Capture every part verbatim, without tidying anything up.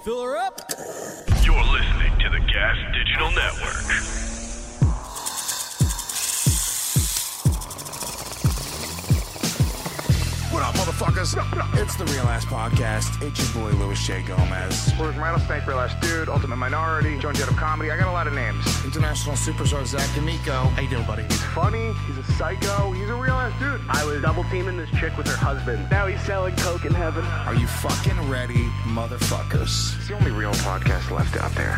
Fill her up. You're listening to the Gas Digital Network. What up, motherfuckers? It's the Real Ass Podcast. It's your boy, Louis J. Gomez. Where's Rattlesnake, Real Ass Dude, Ultimate Minority, Joan Jett of Comedy. I got a lot of names. International Superstar Zach D'Amico. How you doing, buddy? He's funny. He's a psycho. He's a real ass dude. I was double teaming this chick with her husband. Now he's selling coke in heaven. Are you fucking ready, motherfuckers? It's the only real podcast left out there.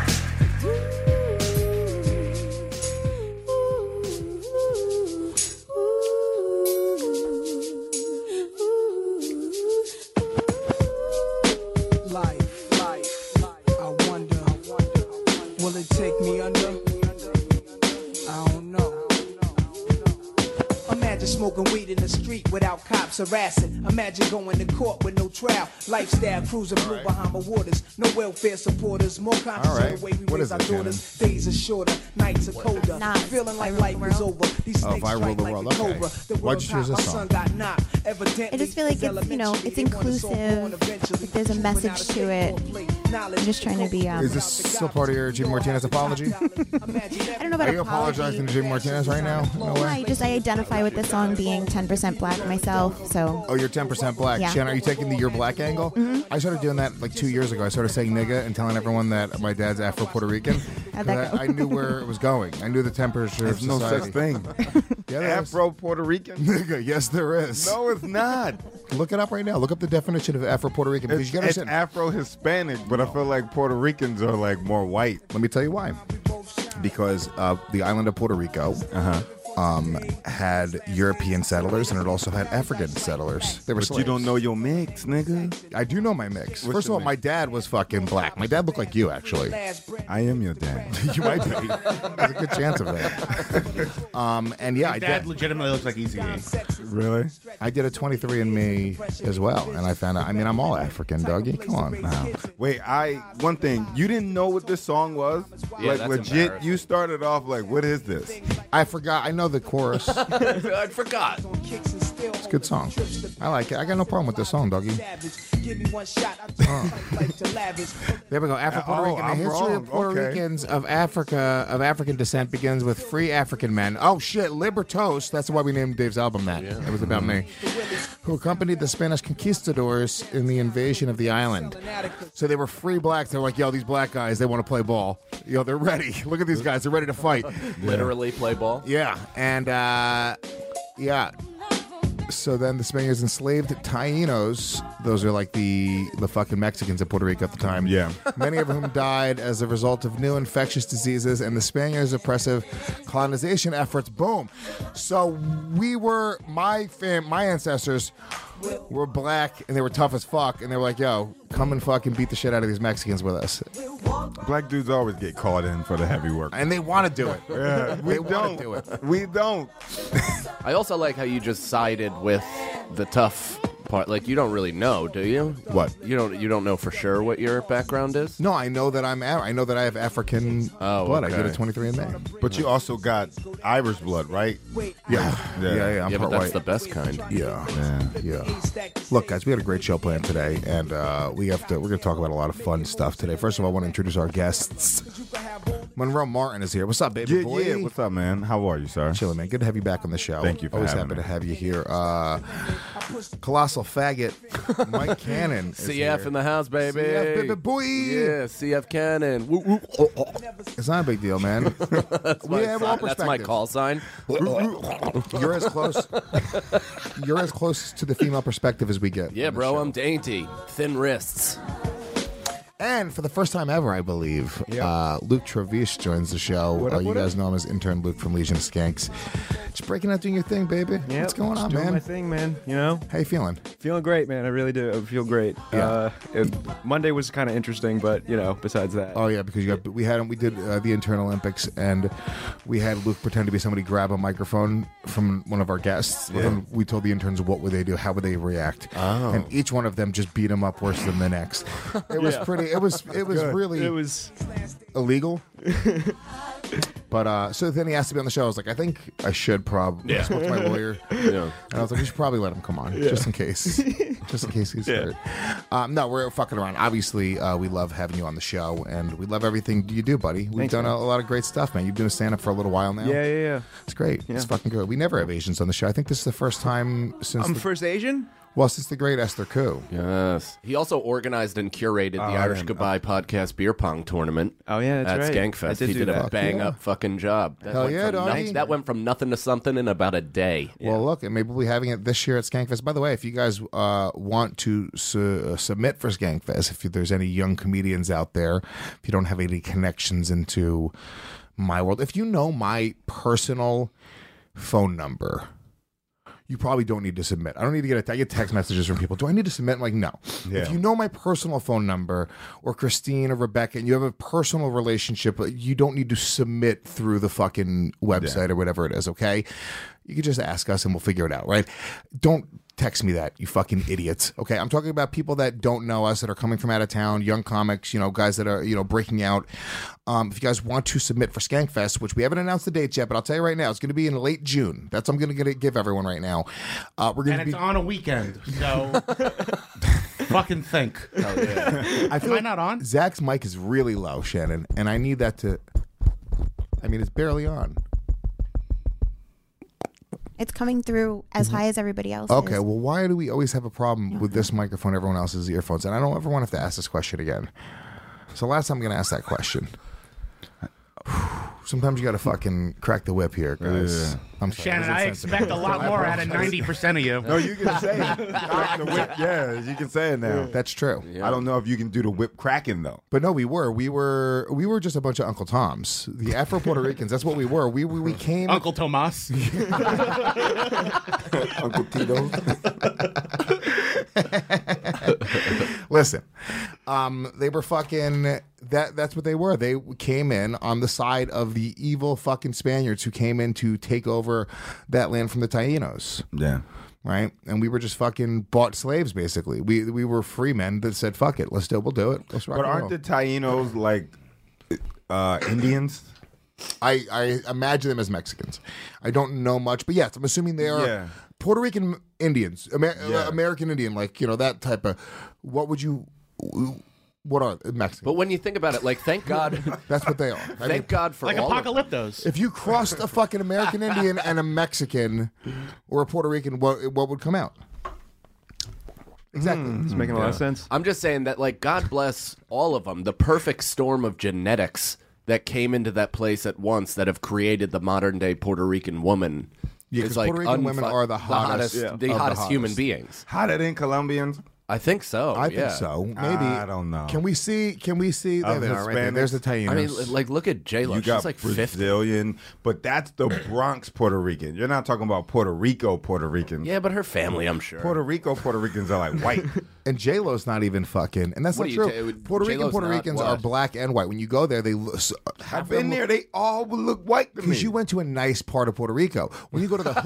Smoking weed in the street without cops harassing. Imagine going to court with no trial. Lifestyle cruising blue right. Bahama waters. No welfare supporters. More conscious right. of the way we what raise our daughters. Shannon? Days are shorter, nights are colder. Nah, Feeling like life is over. These oh, snakes strike like world. a cobra. Okay. The Why'd you choose this song? Got knocked. Evidently, I just feel like it's, you know, it's inclusive. Like there's a message to it. I'm just trying to be. Um, Is this still part of your Jimmy Martinez apology? I don't know about Are you apology. apologizing to Jimmy Martinez right now? No way. I just I identify with this song being ten percent black myself. So. Oh, you're ten percent black. Yeah. Shannon, are you taking the you're black angle? Mm-hmm. I started doing that like two years ago. I started saying nigga and telling everyone that my dad's Afro-Puerto Rican. How'd that go? I, I knew where it was going. I knew the temperature There's of no society. such thing. Yeah, there is. Afro-Puerto Rican? Nigga, yes, there is. No, it's not. Look it up right now. Look up the definition of Afro-Puerto Rican. Because It's, you it's understand. Afro-Hispanic, but I feel like Puerto Ricans are like more white. Let me tell you why. Because uh, the island of Puerto Rico Uh-huh. um, had European settlers, and it also had African settlers. They were But slaves. you don't know your mix, nigga. I do know my mix. What's First of your all, mix? my dad was fucking black. My dad looked like you, actually. I am your dad. You might be. There's a good chance of that. um, and yeah, I Dad did. legitimately looks like Easy A. Really? I did a twenty-three and me as well, and I found out. I mean, I'm all African, Dougie. Come on. Now. Wait, I one thing. You didn't know what this song was? Yeah, like that's legit, embarrassing. you started off like, what is this? I forgot. I know the chorus. I forgot. It's a good song. I like it. I got no problem with this song, Dougie. There we go. Afro Puerto Oh, Rican. The I'm history wrong. of Puerto Okay. Ricans of Africa of African descent begins with free African men. Oh shit, Libertos. That's why we named Dave's album that. It was about me. Who accompanied the Spanish conquistadors in the invasion of the island. So they were free blacks. They were like, yo, these black guys, they want to play ball. Yo, they're ready. Look at these guys. They're ready to fight. Literally play ball. Yeah, and uh, yeah. So then the Spaniards enslaved Tainos. Those are like the the fucking Mexicans in Puerto Rico at the time. Yeah. Many of whom died as a result of new infectious diseases and the Spaniards' oppressive colonization efforts. Boom. So we were my fam, my ancestors were black and they were tough as fuck, and they were like, "Yo, come and fucking beat the shit out of these Mexicans with us." Black dudes always get caught in for the heavy work. And they want to do it. Yeah, we They wanna don't. do it. We don't. I also like how you just sided with the tough part. Like, you don't really know, do you? What? You don't. You don't know for sure what your background is. No, I know that I'm. Af- I know that I have African Oh, blood. I okay. did a twenty-three and me. But you also got Irish blood, right? Yeah, yeah, yeah. I'm yeah, but part that's white. the best kind. Yeah, Yeah. yeah. Look, guys, we had a great show planned today, and uh, we have to. We're going to talk about a lot of fun stuff today. First of all, I want to introduce our guests. Monroe Martin is here. What's up, baby Yeah, boy? yeah. What's up, man? How are you, sir? Chilling, man. Good to have you back on the show. Thank you for Always having happy me. to have you here. Uh, Colossal faggot, Mike Cannon. is C F here. in the house, baby. C F, baby boy. Yeah, C F Cannon. Woo, woo. Oh, oh. It's not a big deal, man. That's, my We have all sign- that's my perspective. call sign. You're as close. You're as close to the female perspective as we get. Yeah, on the bro, show. I'm dainty. Thin wrists. And for the first time ever, I believe, Yep. uh, Luke Trevish joins the show. What uh, up, you what guys up? know him as intern Luke from Legion of Skanks. Just breaking out, doing your thing, baby. Yeah, What's going just on, doing man? my thing, man. You know, How you feeling? feeling great, man. I really do. I feel great. Yeah. Uh, it, Monday was kind of interesting, but you know, besides that, Oh yeah, because you got we had we did uh, the intern Olympics, and we had Luke pretend to be somebody, grab a microphone from one of our guests. Yeah. And we told the interns what would they do, how would they react, Oh. and each one of them just beat him up worse than the next. It was Yeah. pretty. It was it was good. really it was. illegal. But uh, so then he asked to be on the show. I was like, I think I should probably. I spoke to my lawyer, Yeah. and I was like, we should probably let him come on just in case. just in case he's hurt. Um, no, we're fucking around. Obviously, uh, we love having you on the show, and we love everything you do, buddy. We've Thanks, done a, man. a lot of great stuff, man. You've been doing stand-up for a little while now. Yeah, yeah, yeah. It's great. It's fucking good. We never have Asians on the show. I think this is the first time since I'm the, first Asian? well, since the great Esther Koo. Yes. He also organized and curated the Oh, Irish and- Goodbye podcast beer pong tournament. Oh, yeah, that's at right. I Skankfest. did He do did a that. bang Yeah. up fucking job. That Hell went yeah, from doggy. noth- That went from nothing to something in about a day. Well, look, and maybe we'll be having it this year at Skankfest. By the way, if you guys uh, want to su- uh, submit for Skankfest, if there's any young comedians out there, if you don't have any connections into my world, if you know my personal phone number, you probably don't need to submit. I don't need to get a, I get text messages from people. Do I need to submit? I'm like, no. Yeah. If you know my personal phone number, or Christine or Rebecca, and you have a personal relationship, you don't need to submit through the fucking website or whatever it is, okay? You can just ask us and we'll figure it out, right? Don't text me that, you fucking idiots. Okay, I'm talking about people that don't know us, that are coming from out of town, young comics, you know, guys that are, you know, breaking out. Um, if you guys want to submit for Skankfest, which we haven't announced the dates yet, but I'll tell you right now, it's going to be in late June. That's what I'm going to give everyone right now. Uh, we're going And to it's be on a weekend, so fucking think. I feel Am I like not on? Zach's mic is really low, Shannon, and I need that to. I mean, it's barely on. It's coming through as high as everybody else. Okay, well, why do we always have a problem with this microphone, everyone else's earphones? And I don't ever want to have to ask this question again. So last time I'm going to ask that question. Sometimes you got to fucking crack the whip here, guys. Yeah. I'm sorry. Shannon, I expect a lot more out of ninety percent of you. No, you can say it. Crack the whip. Yeah, you can say it now. That's true. I don't know if you can do the whip cracking though. But no, we were, we were, we were just a bunch of Uncle Toms, the Afro Puerto Ricans. That's what we were. We we, we came. Uncle Tomas. Uncle Tito. Listen, um, they were fucking. That that's what they were. They came in on the side of the evil fucking Spaniards who came in to take over that land from the Taínos. Yeah. Right, and we were just fucking bought slaves, basically. We we were free men that said, "Fuck it, let's do, we'll do it." Let's rock But and aren't roll. the Taínos like uh, Indians? I, I imagine them as Mexicans. I don't know much, but yes, I'm assuming they are Yeah. Puerto Rican Indians, Amer- Yeah. uh, American Indian, like, you know, that type of. What would you? What are Mexican? But when you think about it, like, thank God, That's what they are. I thank mean, God for Like all of Apocalyptos. if you crossed a fucking American Indian and a Mexican or a Puerto Rican, what what would come out? Exactly. It's making a lot of sense. I'm just saying that, like, God bless all of them. The perfect storm of genetics that came into that place at once that have created the modern day Puerto Rican woman. Yeah, is 'cause like Puerto Rican women unfu- are the hottest the of hottest, the the hottest human hottest. beings. Hotter than Colombians? I think so. I yeah. think so. Maybe. I don't know. Can we see? Can we see? There Of they are, right there. Hispanics? There's the Taínos. I mean, like, look at J Lo. You She's got like fifty. Brazilian, but that's the Bronx Puerto Rican. You're not talking about Puerto Rico Puerto Ricans. Yeah, but her family, I'm sure. Puerto Rico Puerto Ricans are like white. And J Lo's not even fucking, and that's What not do you true. ta- Puerto Rican J-Lo's Puerto not Ricans what? are black and white. When you go there, they look, I've been there. They all would look white to me. because you went to a nice part of Puerto Rico. When you go to the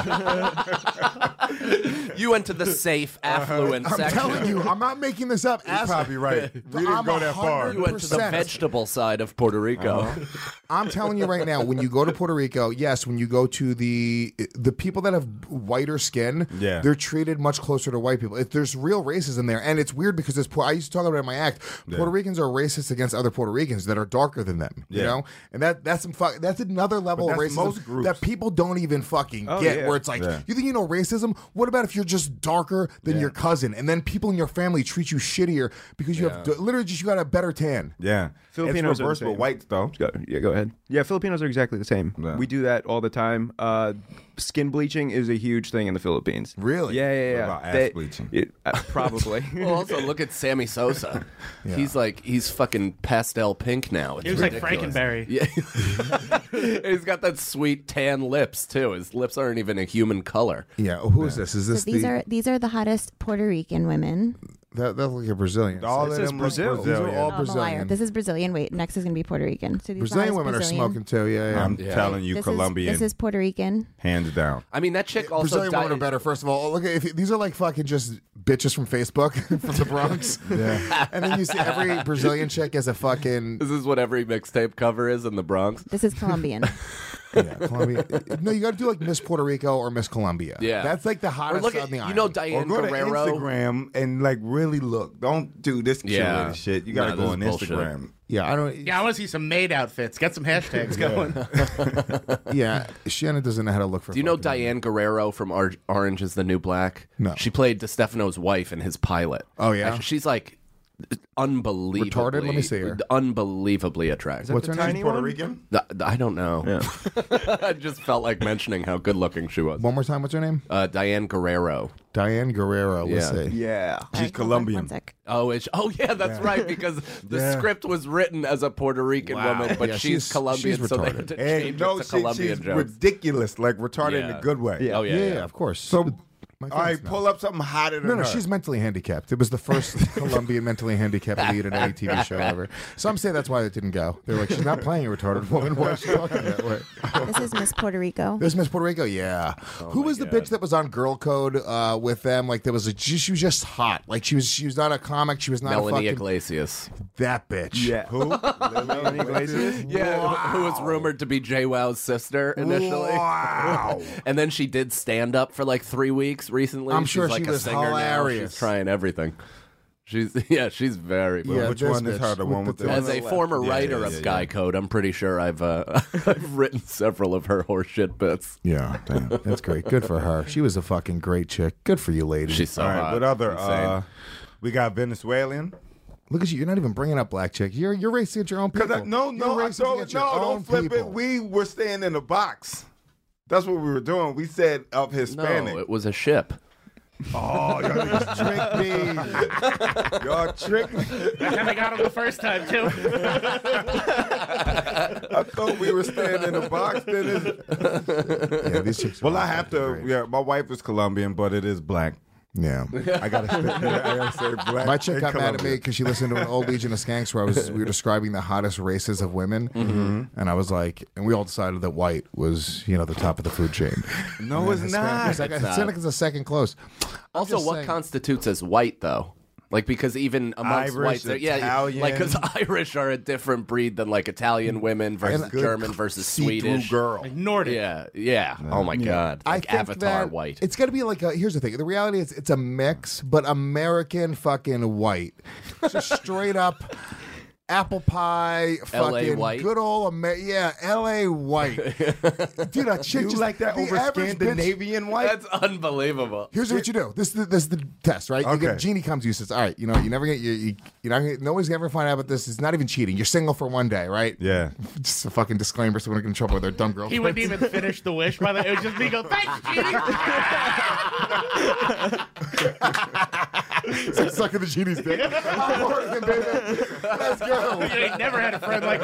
hood, You went to the safe, affluent I'm section. telling you, I'm not making this up. You're Ask- probably right. We didn't I'm go that far. You went to the percent. vegetable side of Puerto Rico. Uh-huh. I'm telling you right now, when you go to Puerto Rico, yes, when you go to the the people that have whiter skin, Yeah. they're treated much closer to white people. If there's real racism there, and it's weird because it's, I used to talk about it in my act. Yeah. Puerto Ricans are racist against other Puerto Ricans that are darker than them. You Yeah. know, and that that's some fuck, that's another level But of that's racism most groups. that people don't even fucking Oh, get. yeah. Where it's like, Yeah. you think you know racism? What about if you're just darker than Yeah. your cousin, and then people in your family treat you shittier because you have literally just you got a better tan? Yeah. Filipinos it's are the reverse with same. whites, though. Go, yeah, go ahead. Yeah, Filipinos are exactly the same. Yeah. We do that all the time. Uh, skin bleaching is a huge thing in the Philippines. Really? Yeah, yeah, yeah. What about ass They- bleaching? it- uh, probably. Well, also look at Sammy Sosa. He's like he's fucking pastel pink now. It's He was like ridiculous. Frankenberry. Yeah, he's got that sweet tan lips too. His lips aren't even a human color. Yeah. Who is this? Is So this these the are these are the hottest Puerto Rican women. that that look like a Brazilian? All This of is them Brazil. look These are Brazilian. all Oh, I'm a liar. Brazilian. This is Brazilian. Wait, next is going to be Puerto Rican. So these Brazilian are women are Brazilian. smoking too. Yeah, yeah. I'm Yeah. telling you, This Colombian, Is, this is Puerto Rican. hands down. I mean, that chick also Brazilian died. women are better. First of all, look at if these are like fucking just bitches from Facebook from the Bronx. Yeah. And then you see every Brazilian chick as a fucking. This is what every mixtape cover is in the Bronx. This is Colombian. Yeah, Colombia. No, you got to do like Miss Puerto Rico or Miss Colombia. Yeah. That's like the hottest look on at- the you island. know Or Diane go to Guerrero. Instagram and like really look. Don't do this Yeah. curated shit. You got to Nah, go this on is bullshit. Instagram. Yeah, I don't. Yeah, I want to see some maid outfits. Get some hashtags going. Yeah, Shannon doesn't know how to look for. Do you know fucking- Diane Guerrero from Ar- Orange is the New Black? No. She played DeStefano's wife in his pilot. Oh, yeah? Actually, she's like unbelievably Retarded? Let me see her. Unbelievably attractive. What's her the tiny name? Puerto one? Rican? Th- I don't know. I just felt like mentioning how good looking she was. One more time. What's her name? Uh, Diane Guerrero. Diane Guerrero. Let's Yeah. see. Yeah. All She's right, hold on Colombian. one sec. Oh, it's, oh yeah, that's right. Because the Yeah. script was written as a Puerto Rican Wow. woman, but Yeah, she's, she's- Colombian, she's so they retarded. had to And change no, it to she, Colombian she's jokes. ridiculous, like retarded in Yeah. a good way. Yeah. Oh yeah, Yeah, yeah. yeah, of course. So, My all right, thanks, no. pull up something hotter than No, no, her. she's mentally handicapped. It was the first Colombian mentally handicapped lead in any T V show ever. Some say that's why it didn't go. They're like, she's not playing a retarded woman. Why is she talking that way? This is Miss Puerto Rico. This Miss Puerto Rico, yeah. Who was the bitch that was on Girl Code uh, with them? Like there was a, she, she was just hot. Like she was, she was not a comic. She was not Melanie a fucking Iglesias. that bitch. Yeah. Who? Melanie Iglesias? Yeah, who was rumored to be JWoww's sister initially. Wow. And then she did stand up for like three weeks recently. I'm She's sure like she a was singer now. hilarious. She's trying everything. She's yeah, she's very. Yeah, Which this one is bitch her? The one with the As a former Yeah, writer yeah, of yeah, Guy yeah. Code, I'm pretty sure I've uh, I've written several of her horseshit bits. Yeah, damn. That's great. Good for her. She was a fucking great chick. Good for you, lady. She's so All right, hot. what other? Insane. Uh, we got Venezuelan. Look at you. You're not even bringing up black chick. You're you're racing at your own people. Cause I, no, You're no, I racist don't, against your no, own don't flip people. it. We were staying in the box. That's what we were doing. We said of Hispanic. No, it was a ship. Oh, y'all niggas tricked me. Y'all tricked me. That's how they got him the first time, too. I thought we were staying in the box. Then it's... Yeah, these chicks. are Well, all I have fucking to. great. Yeah, my wife is Colombian, but it is black. Yeah. I gotta, say, I gotta say black. My chick and got mad at me Colombian. because she listened to an old Legion of Skanks where I was we were describing the hottest races of women, Mm-hmm. and I was like, and we all decided that white was you know the top of the food chain. No, it's not. Hispanic, It's not. Hispanic is a second close. I'm Also, just what saying- constitutes as white, though? Like, because even amongst Irish, whites, they're- yeah, Italian. like, because Irish are a different breed than, like, Italian women versus And- German versus See-through Swedish. girl. Like Nordic. Yeah, yeah. Oh, my God. I Like, think Avatar that white. It's got to be like a, here's the thing. The reality is it's a mix, but American fucking white, just straight up apple pie, L A fucking white? good old Amer- yeah, L A white. Dude, a chick You just like that the over average bitch- Scandinavian white? That's unbelievable. Here's what you do. This is the, this is the test, right? You Okay. get, Jeannie comes to you says, "All right, you know, you never get you, you you're not gonna, nobody's gonna ever find out about this. It's not even cheating. You're single for one day, right? Yeah. Just a fucking disclaimer, so we don't get in trouble with their dumb girls. He wouldn't even finish the wish, by the way. It would just me go, thanks, Jeannie. So sucking the Genie's dick. I'm Morgan, baby. Let's go. You ain't never had a friend like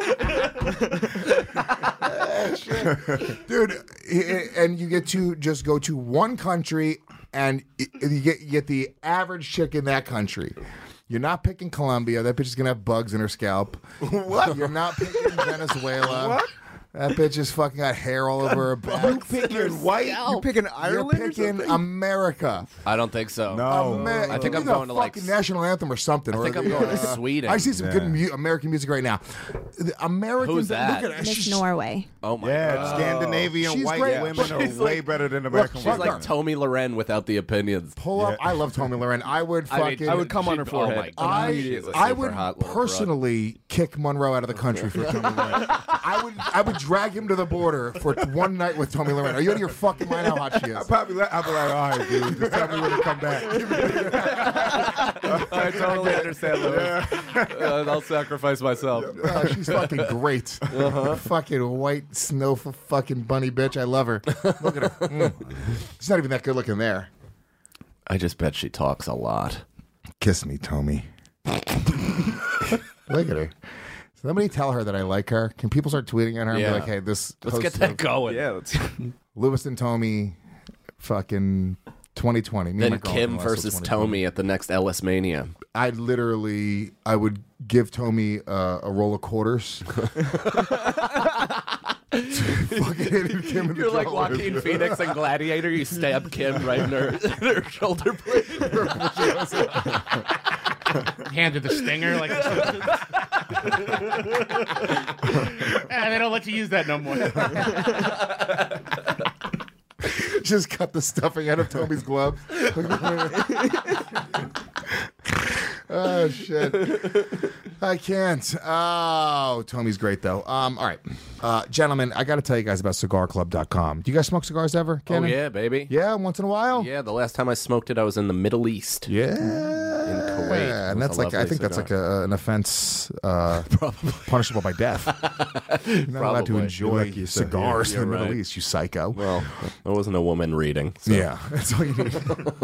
me. Dude, i- and you get to just go to one country and i- you get you get the average chick in that country. You're not picking Colombia. That bitch is gonna have bugs in her scalp. What? You're not picking Venezuela. What? That bitch has fucking got hair all over her back. You picking white? You picking You're Ireland or picking something? America. I to think so. No. Amer- I think Give I'm me the going to, like, fucking national anthem or something. I or think I'm the, going to uh, Sweden. I see some good Yeah. mu- American music right now. The American. Who's that? Look at her. Miss She's- Norway. Oh, my Yeah, God. Scandinavian She's white great. women are She's way like- better than American she's She's white like Tommy Loren without the opinions. Pull up. I love Tommy Loren. I would I fucking. mean, I would come on her she'd- forehead. Oh, my God. I, She is a I super would hot little broad. personally kick Monroe out of the country for Tommy Loren. I would I would drag him to the border for one night with Tommy Loren. Are you out of your fucking mind how hot she I is? probably let, I'll be like, all right, dude, just tell me when to come back. I totally understand, Lewis. Uh, I'll sacrifice myself. Oh, she's fucking great. Fucking white snow f- fucking bunny bitch. I love her. Look at her. Mm. She's not even that good looking there. I just bet she talks a lot. Kiss me, Tommy. Look at her. Somebody tell her that I like her. Can people start tweeting at her and Yeah. be like, hey, this Let's host get that of going. Yeah, let's. Lewis and Tommy fucking twenty twenty. Me and my Then girlfriend Kim lost till versus twenty twenty. Tommy at the next Ellis Mania. I literally, I would give Tommy uh, a roll of quarters. Fucking hitting Kim in the You're like jaw. Joaquin Phoenix in Gladiator. You stab Kim right in her, in her shoulder blade. Handed the stinger like Ah, they don't let you use that no more. Just cut the stuffing out of Toby's gloves. Oh shit! I can't. Oh, Tommy's great though. Um, all right, uh, gentlemen, I got to tell you guys about cigar club dot com. Do you guys smoke cigars ever? Cannon? Oh yeah, baby. Yeah, once in a while. Yeah, the last time I smoked it, I was in the Middle East. Yeah, in Kuwait. Yeah, and It was that's a like I lovely think that's cigar. like a, an offense, uh, punishable by death. You're not allowed to Probably. enjoy You're lucky you said cigars here. in the You're Middle right. East. You psycho. Well, there wasn't a woman reading. So. Yeah, that's all you need.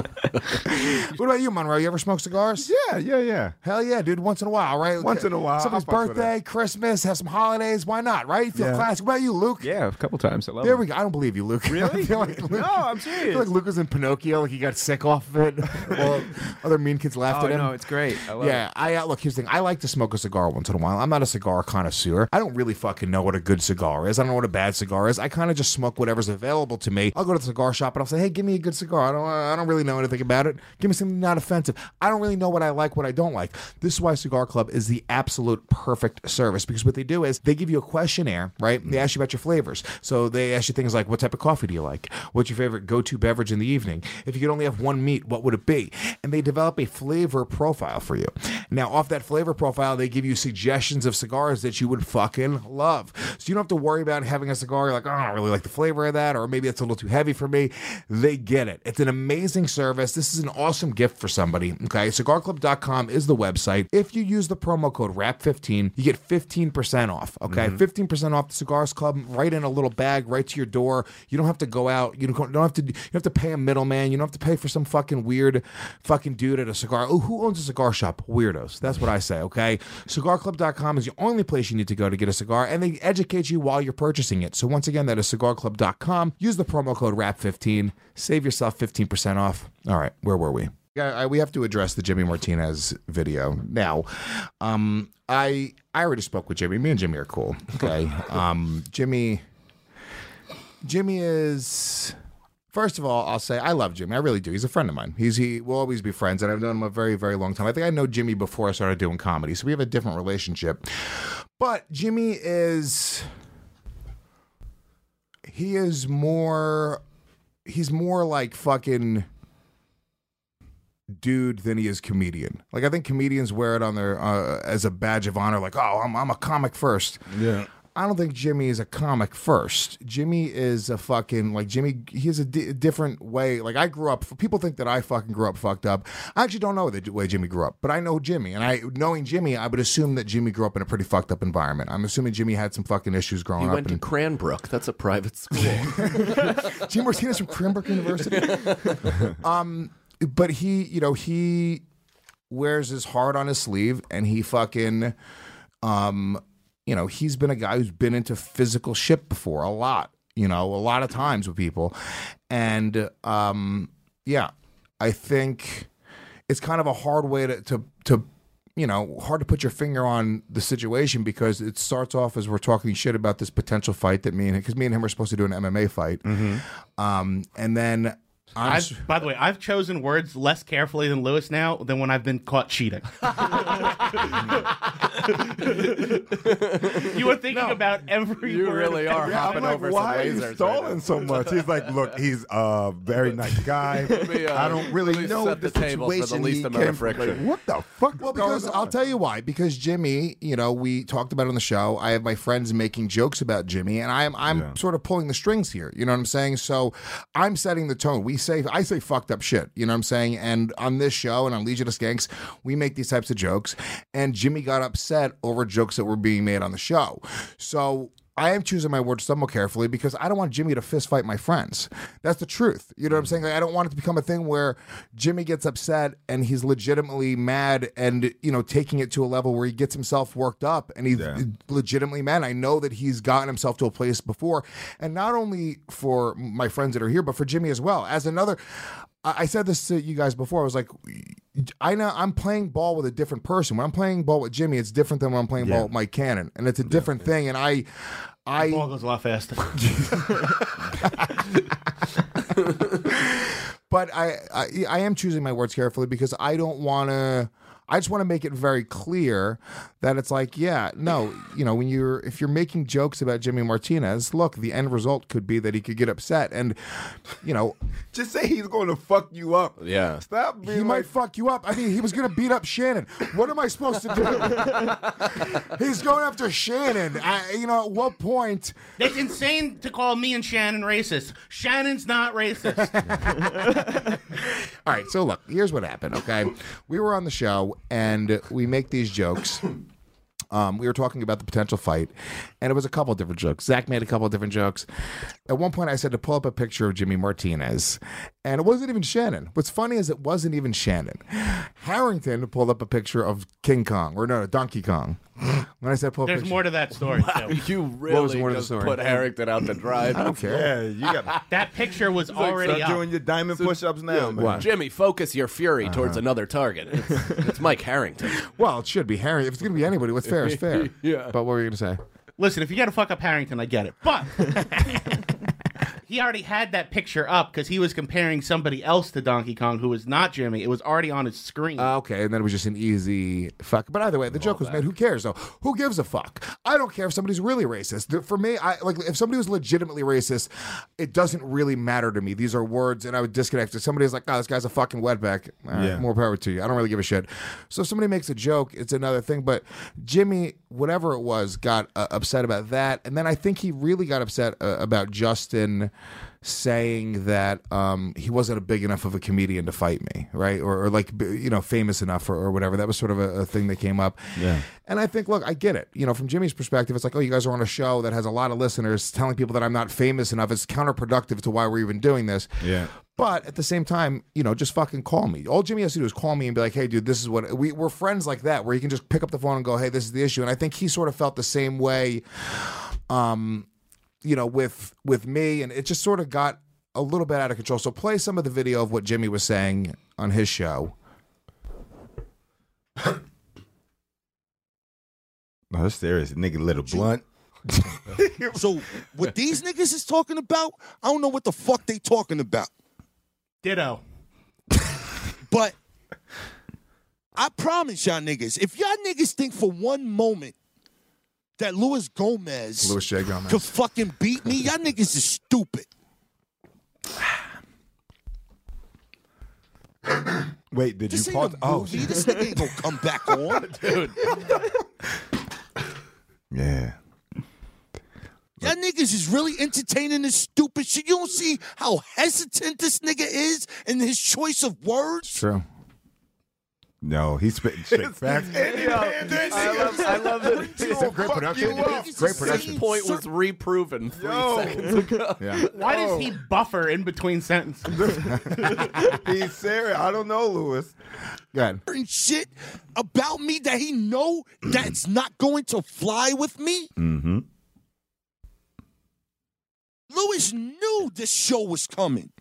What about you, Monroe? You ever smoke cigars? Yeah, yeah, yeah. Hell yeah, dude. Once in a while, right? Once in a while, Somebody's I'll fuck with birthday, Christmas, have some holidays. Why not, right? You feel Yeah. classic. What about you, Luke? Yeah, a couple times. I love There them. we go. I don't believe you, Luke. Really? I feel like Luke, No, I'm I serious. feel like Luke was in Pinocchio, like he got sick off of it. Well, other mean kids laughed Oh, at him. no, it's great. I love Yeah, I uh, look. Here's the thing. I like to smoke a cigar once in a while. I'm not a cigar connoisseur. I don't really fucking know what a good cigar is. I don't know what a bad cigar is. I kind of just smoke whatever's available to me. I'll go to the cigar shop and I'll say, "Hey, give me a good cigar." I don't. I don't really know anything about it. Give me something not offensive. I don't really know what I like, what I don't like. This is why Cigar Club is the absolute perfect service, because what they do is they give you a questionnaire, right? They ask you about your flavors. So they ask you things like, "What type of coffee do you like? What's your favorite go-to beverage in the evening? If you could only have one meat, what would it be?" And they develop a flavor profile for you. Now, off that flavor profile, they give you suggestions of cigars that you would fucking love. So you don't have to worry about having a cigar. You're like, "Oh, I don't really like the flavor of that," or maybe it's a little too heavy for me. They get it. It's an amazing service. This is an awesome gift for somebody. Okay, cigar club dot com is the website. If you use the promo code R A P fifteen, you get fifteen percent off. Okay, Mm-hmm. fifteen percent off the Cigars Club, right in a little bag, right to your door. You don't have to go out. You don't don't have to. You don't have to pay a middleman. You don't have to pay for some fucking weird, fucking dude at a cigar. Oh, who owns a cigar shop? Weirdos. That's what I say. Okay, cigar club dot com is the only place you need to go to get a cigar, and they educate you while you're purchasing it. So once again, that is cigar club dot com. Use the promo code R A P fifteen. Save yourself fifteen percent off. All right, where were we? Yeah, I- we have to address the Jimmy Martinez video now. Um, I I already spoke with Jimmy. Me and Jimmy are cool. Okay. Um, Jimmy. Jimmy is. First of all, I'll say I love Jimmy. I really do. He's a friend of mine. He's he will always be friends, and I've known him a very, very long time. I think I know Jimmy before I started doing comedy, so we have a different relationship. But Jimmy is. He is more. He's more like fucking dude than he is comedian. Like, I think comedians wear it on their uh, as a badge of honor, like, oh, I'm I'm a comic first. Yeah. I don't think Jimmy is a comic first. Jimmy is a fucking, like, Jimmy, he has a di- different way. Like, I grew up, people think that I fucking grew up fucked up. I actually don't know the way Jimmy grew up, but I know Jimmy. And I, knowing Jimmy, I would assume that Jimmy grew up in a pretty fucked up environment. I'm assuming Jimmy had some fucking issues growing He up. went to and- Cranbrook. That's a private school. Jimmy Martinez from Cranbrook University. um, but he, you know, he wears his heart on his sleeve, and he fucking, um, you know, he's been a guy who's been into physical shit before a lot, you know, a lot of times with people. And, um, yeah, I think it's kind of a hard way to, to, to, you know, hard to put your finger on the situation, because it starts off as we're talking shit about this potential fight that me and, because me and him are supposed to do an M M A fight. Um, and then I'm s- I've, by the way, I've chosen words less carefully than Lewis now than when I've been caught cheating. You were thinking about every You word. really are Yeah, hopping I'm like, over why are some you lasers. stalling right now. so much? He's like, look, he's a very nice guy. me, uh, I don't really let me know set the, the table for the situation least he amount came of from. friction. Like, what the fuck? Well, is going because on? I'll tell you why. Because Jimmy, you know, we talked about it on the show. I have my friends making jokes about Jimmy, and I'm I'm Yeah. sort of pulling the strings here. You know what I'm saying? So I'm setting the tone. We say I say fucked up shit. You know what I'm saying? And on this show and on Legion of Skanks, we make these types of jokes. And Jimmy got upset over jokes that were being made on the show. So I am choosing my words somewhat carefully, because I don't want Jimmy to fist fight my friends. That's the truth. You know what I'm saying? Like, I don't want it to become a thing where Jimmy gets upset and he's legitimately mad and, you know, taking it to a level where he gets himself worked up and he's Yeah. legitimately mad. I know that he's gotten himself to a place before. And not only for my friends that are here, but for Jimmy as well. As another, I I said this to you guys before. I was like, I know I'm playing ball with a different person. When I'm playing ball with Jimmy, it's different than when I'm playing Yeah. ball with Mike Cannon. And it's a different thing. And I, I, The ball goes a lot faster. but I, I I am choosing my words carefully, because I don't want to I just want to make it very clear that it's like, yeah, no, you know, when you're if you're making jokes about Jimmy Martinez, look, the end result could be that he could get upset, and you know, just say he's going to fuck you up. Yeah, stop. Being he like... might fuck you up. I mean, he was going to beat up Shannon. What am I supposed to do? He's going after Shannon. I, you know, at what point? It's insane to call me and Shannon racist. Shannon's not racist. All right, so look, here's what happened, okay? We were on the show, and we make these jokes. Um, we were talking about the potential fight, and it was a couple of different jokes. Zach made a couple of different jokes. At one point, I said to pull up a picture of Jimmy Martinez, and it wasn't even Shannon. What's funny is it wasn't even Shannon. Harrington pulled up a picture of King Kong, or no, Donkey Kong. When I said pull up a There's picture. more to that story, Wow, too. you What really was more to the just story? put Harrington out to dry. I don't care. Yeah, you got That picture was already start up. doing your diamond push-ups now, Yeah, man. What? Jimmy, focus your fury Uh-huh. towards another target. It's, it's Mike Harrington. Well, it should be Harry. If it's going to be anybody, what's fair is fair. Yeah. But what were you going to say? Listen, if you got to fuck up Harrington, I get it. But he already had that picture up because he was comparing somebody else to Donkey Kong who was not Jimmy. It was already on his screen. Uh, okay, and then it was just an easy fuck. But either way, the joke was made. Who cares though? Who gives a fuck? I don't care if somebody's really racist. Th- For me, I like if somebody was legitimately racist, it doesn't really matter to me. These are words, and I would disconnect. If somebody's like, "Oh, this guy's a fucking wetback," all right, Yeah. more power to you. I don't really give a shit. So if somebody makes a joke, it's another thing. But Jimmy, whatever it was, got uh, upset about that, and then I think he really got upset uh, about Justin saying that um, he wasn't a big enough of a comedian to fight me, right? Or, or like, b- you know, famous enough or, or whatever. That was sort of a, a thing that came up. Yeah. And I think, look, I get it. You know, from Jimmy's perspective, it's like, oh, you guys are on a show that has a lot of listeners. Telling people that I'm not famous enough is counterproductive to why we're even doing this. Yeah. But at the same time, you know, just fucking call me. All Jimmy has to do is call me and be like, hey, dude, this is what we, we're friends like that, where you can just pick up the phone and go, hey, this is the issue. And I think he sort of felt the same way, um, you know, with with me. And it just sort of got a little bit out of control. So play some of the video of what Jimmy was saying on his show. No, that's serious. Nigga lit a blunt. So what these niggas is talking about, I don't know what the fuck they talking about. Ditto. But I promise y'all niggas, if y'all niggas think for one moment that Luis Gomez Louis J. Gomez could fucking beat me, y'all niggas is stupid. Wait, did This you ain't pause? a Oh, movie. This nigga ain't gonna come back on. Dude. yeah. Y'all niggas is really entertaining this stupid shit. You don't see how hesitant this nigga is in his choice of words? True. No, he's spitting straight facts. I love, I love that. It's a great production. Great production. His point was reproven three Yo. seconds ago. Yeah. Why does he buffer in between sentences? He's serious. I don't know, Lewis. Go ahead. And shit about me that he know that's not going to fly with me? Mm-hmm. Lewis knew this show was coming.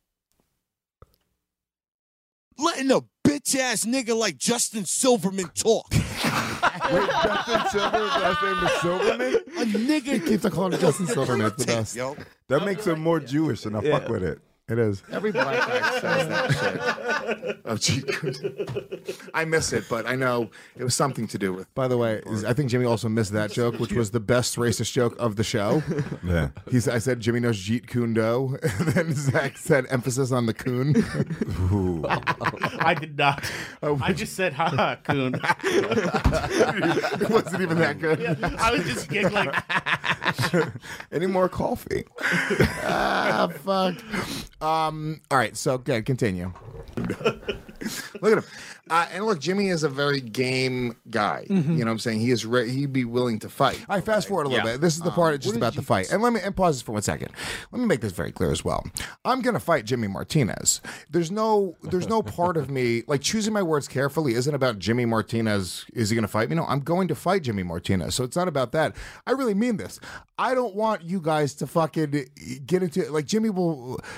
Letting a bitch ass nigga like Justin Silverman talk. Wait, Justin Silverman, last name is Silverman? A nigga Keeps on calling it Justin Silverman. It's the best. Yo. That makes him more Jewish, and I fuck with it. It is. Every black guy says that shit. Oh, gee. I miss it, but I know it was something to do with. By the way, is- I think Jimmy also missed that joke, which was the best racist joke of the show. Yeah. He's, I said Jimmy knows Jeet Kune Do, and then Zach said emphasis on the coon. Ooh. I did not. Oh, I just said, ha ha, coon. It wasn't even that good. I was just giggling. Any more coffee? Ah, fuck. Um, all right, so good. Continue. Look at him. Uh, and look, Jimmy is a very game guy. You know what I'm saying? He is re- he'd be willing to fight. All right, fast forward a little Yeah. bit. This is the part just about the fight. And let me and pause this for one second. Let me make this very clear as well. I'm gonna fight Jimmy Martinez. There's no there's no part of me like choosing my words carefully isn't about Jimmy Martinez. Is he gonna fight me? No, I'm going to fight Jimmy Martinez. So it's not about that. I really mean this. I don't want you guys to fucking get into like Jimmy will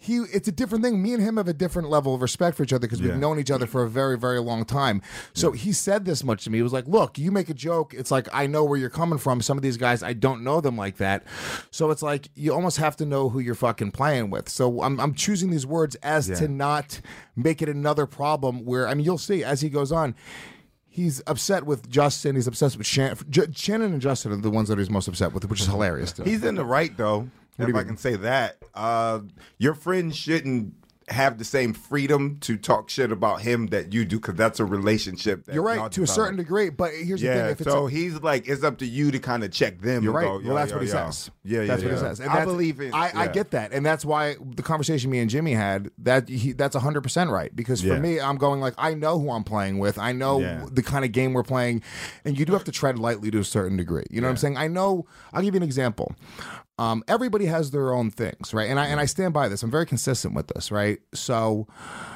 he it's a different thing. Me and him have a different level of respect for each other because Yeah. we've known each other for a very, very long time. So he said this much to me. He was like, look, you make a joke. It's like, I know where you're coming from. Some of these guys, I don't know them like that. So it's like, you almost have to know who you're fucking playing with. So I'm, I'm choosing these words as Yeah. to not make it another problem where, I mean, you'll see as he goes on, he's upset with Justin. He's obsessed with Shannon. J- Shannon and Justin are the ones that he's most upset with, which is hilarious. To me. He's in the right though. What do If you I mean? can say that, uh, your friend shouldn't have the same freedom to talk shit about him that you do because that's a relationship. That You're right y'all to a develop. certain degree, but here's the Yeah, thing: if it's so a, he's like, it's up to you to kind of check them. You're and right. Go, yo, well, that's yo, what he yo. says. Yeah, yeah, that's yeah. what he says. And I that's- believe in. I, I yeah. get that, and that's why the conversation me and Jimmy had that he, that's one hundred percent right. Because for Yeah. me, I'm going like I know who I'm playing with. I know Yeah. the kind of game we're playing, and you do have to tread lightly to a certain degree. You know what I'm saying? I know. I'll give you an example. Um, everybody has their own things, right? And I and I stand by this. I'm very consistent with this, right? So.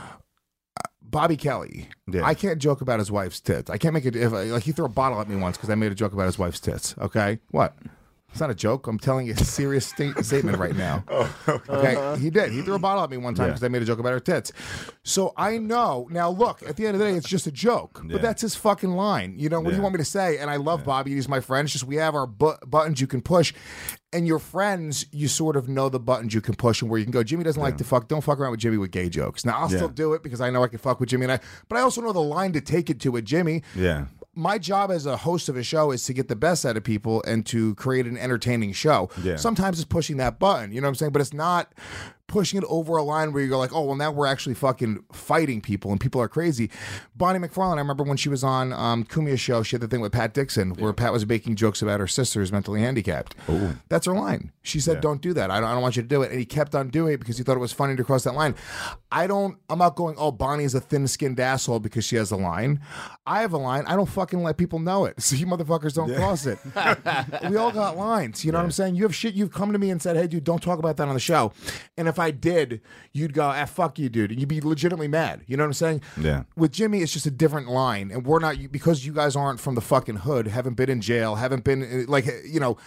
Bobby Kelly. Yeah. I can't joke about his wife's tits. I can't make it if I, like he threw a bottle at me once because I made a joke about his wife's tits. Okay, what? It's not a joke. I'm telling you a serious sta- statement right now. Oh, okay. Okay, he did. He threw a bottle at me one time Yeah. because I made a joke about her tits. So I know now. Look, at the end of the day, it's just a joke. Yeah. But that's his fucking line. You know what do Yeah. you want me to say? And I love Bobby. He's my friend. It's just we have our bu- buttons you can push, and your friends, you sort of know the buttons you can push and where you can go. Jimmy doesn't like to fuck. Don't fuck around with Jimmy with gay jokes. Now I'll Yeah. still do it because I know I can fuck with Jimmy, and I. But I also know the line to take it to with Jimmy. Yeah. My job as a host of a show is to get the best out of people and to create an entertaining show. Yeah. Sometimes it's pushing that button, you know what I'm saying? But it's not pushing it over a line where you go like, oh, well, now we're actually fucking fighting people and people are crazy. Bonnie McFarlane, I remember when she was on um, Kumia's show, she had the thing with Pat Dixon where Pat was making jokes about her sister who's mentally handicapped. That's her line. She said, Yeah. don't do that. I don't, I don't want you to do it. And he kept on doing it because he thought it was funny to cross that line. I don't, I'm not going, oh, Bonnie's a thin-skinned asshole because she has a line. I have a line. I don't fucking let people know it. So you motherfuckers don't cross it. We all got lines. You know what I'm saying? You have shit you've come to me and said, hey, dude, don't talk about that on the show. And if I did, you'd go, ah, fuck you, dude. And you'd be legitimately mad. You know what I'm saying? Yeah. With Jimmy, it's just a different line. And we're not, because you guys aren't from the fucking hood, haven't been in jail, haven't been, like, you know,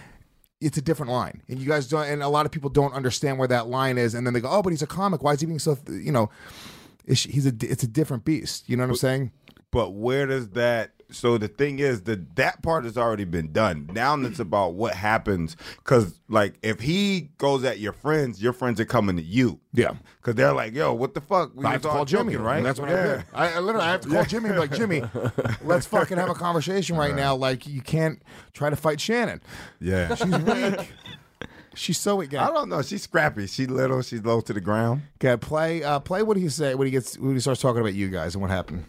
it's a different line. And you guys don't, and a lot of people don't understand where that line is. And then they go, oh, but he's a comic. Why is he being so, you know, it's, he's a, it's a different beast. You know what I'm saying? But where does that? So the thing is that that part has already been done. Now it's about what happens because, like, if he goes at your friends, your friends are coming to you. Yeah, because they're like, "Yo, what the fuck?" We I have was to all call Jimmy, joking, right? And that's what yeah. I did. I, I literally I have to call Jimmy and be like, Jimmy, let's fucking have a conversation right now. Like, you can't try to fight Shannon. Yeah, She's weak. She's so weak. I don't know. She's scrappy. She's little. She's low to the ground. Okay, play. Uh, play. What do you say when he gets when he starts talking about you guys and what happened?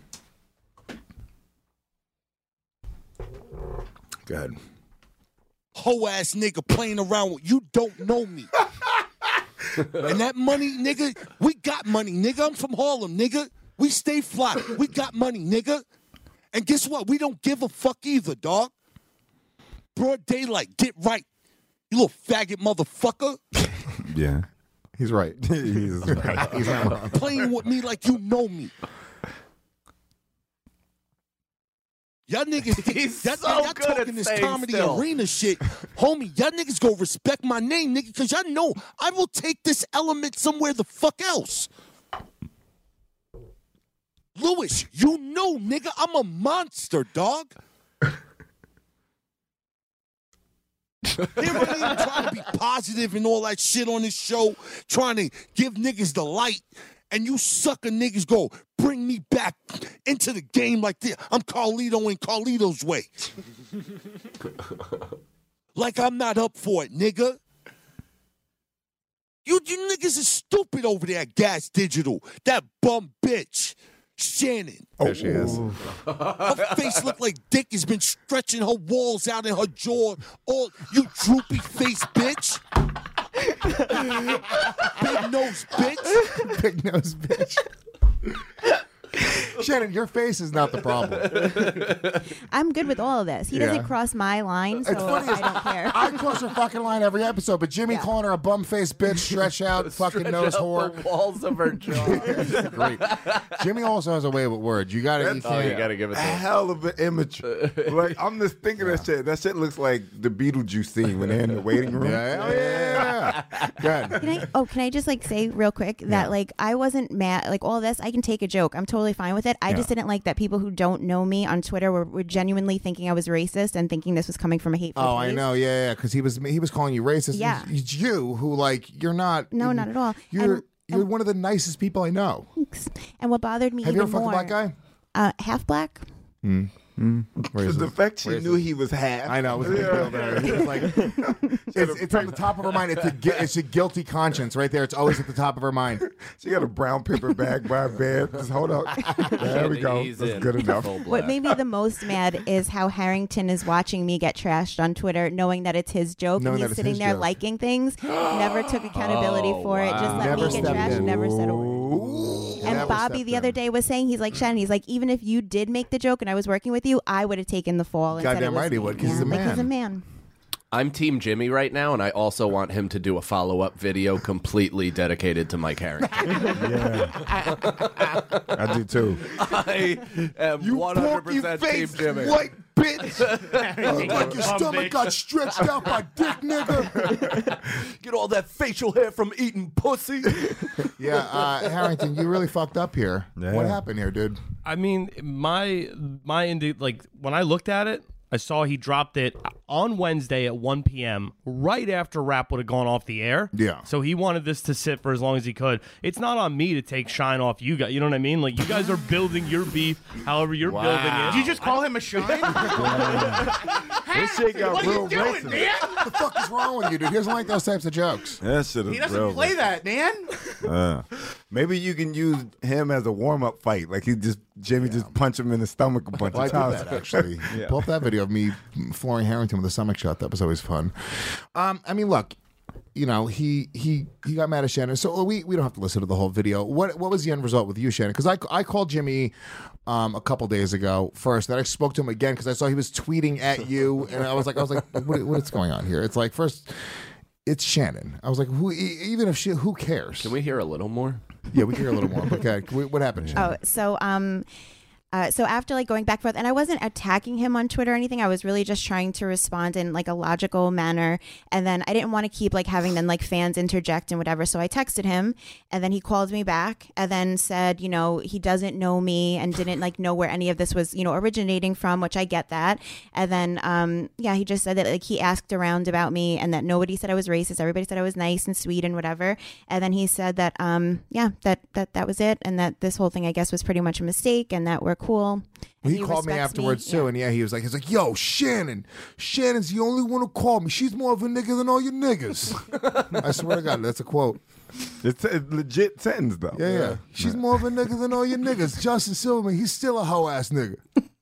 Go ahead. Hoe ass nigga playing around with you don't know me. And that money, nigga, we got money, nigga. I'm from Harlem, nigga. We stay fly. We got money, nigga. And guess what? We don't give a fuck either, dog. Broad daylight, get right. You little faggot motherfucker. Yeah, he's right. He's right. He's not wrong. Playing with me like you know me. Y'all niggas, He's y'all, so y'all good at talking this staying comedy still. arena shit. Homie, y'all niggas go respect my name, nigga, because y'all know I will take this element somewhere the fuck else. Lewis, you know, nigga, I'm a monster, dog. Here I am trying to be positive and all that shit on this show, trying to give niggas the light, and you sucker niggas go bring me back into the game like this. I'm Carlito in Carlito's way. Like I'm not up for it, nigga. You, you niggas is stupid over there at Gas Digital. That bum bitch. Shannon. There she is. Her face look like Dick has been stretching her walls out in her jaw. All you droopy face bitch. Big nose bitch. Big nose bitch. Shannon, your face is not the problem. I'm good with all of this. He Yeah. doesn't cross my line, so It's funny I as- don't care. I cross her fucking line every episode, but Jimmy calling her a bum-faced bitch, stretch out, fucking Stretch nose out whore. the walls of her jaw. Great. Jimmy also has a way with words. You got to. You That's- Oh, can't. you got to give it A to him. hell of an image. Like I'm just thinking that shit. That shit looks like the Beetlejuice scene when they're in the waiting room. Yeah, yeah, Yeah. Good. Can I, oh, can I just like say real quick that Yeah. like I wasn't mad, like all this, I can take a joke. I'm totally fine with it. I Yeah. just didn't like that people who don't know me on Twitter were, were genuinely thinking I was racist and thinking this was coming from a hateful Oh, place. I know. Yeah, yeah. Because he was he was calling you racist. Yeah. It's, it's you who like you're not. No, not at all. You're And- you're one of the nicest people I know. And what bothered me Have you even ever fucked more, a black guy? Uh, half black. Mm. Mm. The fact she knew he was half. I know. It was a big deal there. It was like, it's, it's on the top of her mind. It's a, gui- it's a guilty conscience right there. It's always at the top of her mind. She got a brown paper bag by her bed. Just hold up. There we go. He's That's in good enough. full What black. made me the most mad is how Harrington is watching me get trashed on Twitter, knowing that it's his joke, Knowing and that he's it's sitting his there joke. liking things. Never took accountability Oh, for it. Just wow. let Never me get stepped trashed. in. Never said a word. Ooh. And Never Bobby stepped the other in. day was saying, he's like, Shannon, he's like, even if you did make the joke and I was working with you, I would have taken the fall. And said it Goddamn was right he me. would, 'cause Yeah, he's a like, He's a man. man. I'm Team Jimmy right now, and I also want him to do a follow-up video completely dedicated to Mike Harrington. I do too. I am one hundred percent Team Jimmy. white bitch. Look Like your stomach got stretched out by dick, nigga. Get all that facial hair from eating pussy. Yeah, uh, Harrington, you really fucked up here. Yeah. What happened here, dude? I mean, my my indi- like when I looked at it, I saw he dropped it on Wednesday at one p.m. right after Rap would have gone off the air. Yeah. So he wanted this to sit for as long as he could. It's not on me to take shine off you guys. You know what I mean? Like you guys are building your beef, however you're Wow. building it. Did you just call him a shine? This shit got what are real you doing, racist. man? What the fuck is wrong with you, dude? He doesn't like those types of jokes. That shit is He doesn't real play racist. that, man. Uh, maybe you can use him as a warm up fight. Like he just Jimmy just punch him in the stomach a bunch Well, I of did times. that actually. Pull up that video of me flooring Harrington with a stomach shot. That was always fun. Um, I mean, look, you know, he he he got mad at Shannon. So we we don't have to listen to the whole video. What what was the end result with you, Shannon? Because I I called Jimmy um, a couple days ago first. Then I spoke to him again because I saw he was tweeting at you, and I was like I was like, what, what's going on here? It's like first. It's Shannon. I was like, who, e- even if she, who cares? Can we hear a little more? Yeah, we can hear a little more. Okay, Can we- what happened, Shannon? Oh, so um, uh, so after like going back and forth, and I wasn't attacking him on Twitter or anything. I was really just trying to respond in like a logical manner, and then I didn't want to keep like having then like fans interject and whatever. So I texted him, and then he called me back, and then said, you know, he doesn't know me and didn't like know where any of this was, you know, originating from, which I get that. And then um, yeah, he just said that like he asked around about me, and that nobody said I was racist. Everybody said I was nice and sweet and whatever. And then he said that um, yeah, that that that was it, and that this whole thing I guess was pretty much a mistake, and that we're cool. He, And called me respects afterwards too, yeah. and yeah, he was like, he's like, "Yo, Shannon, Shannon's the only one who called me. She's more of a nigga than all you niggas." I swear to God, that's a quote. It's a legit sentence though. Yeah, yeah. She's more of a nigga than all you niggas. Justin Silverman, he's still a hoe ass nigga.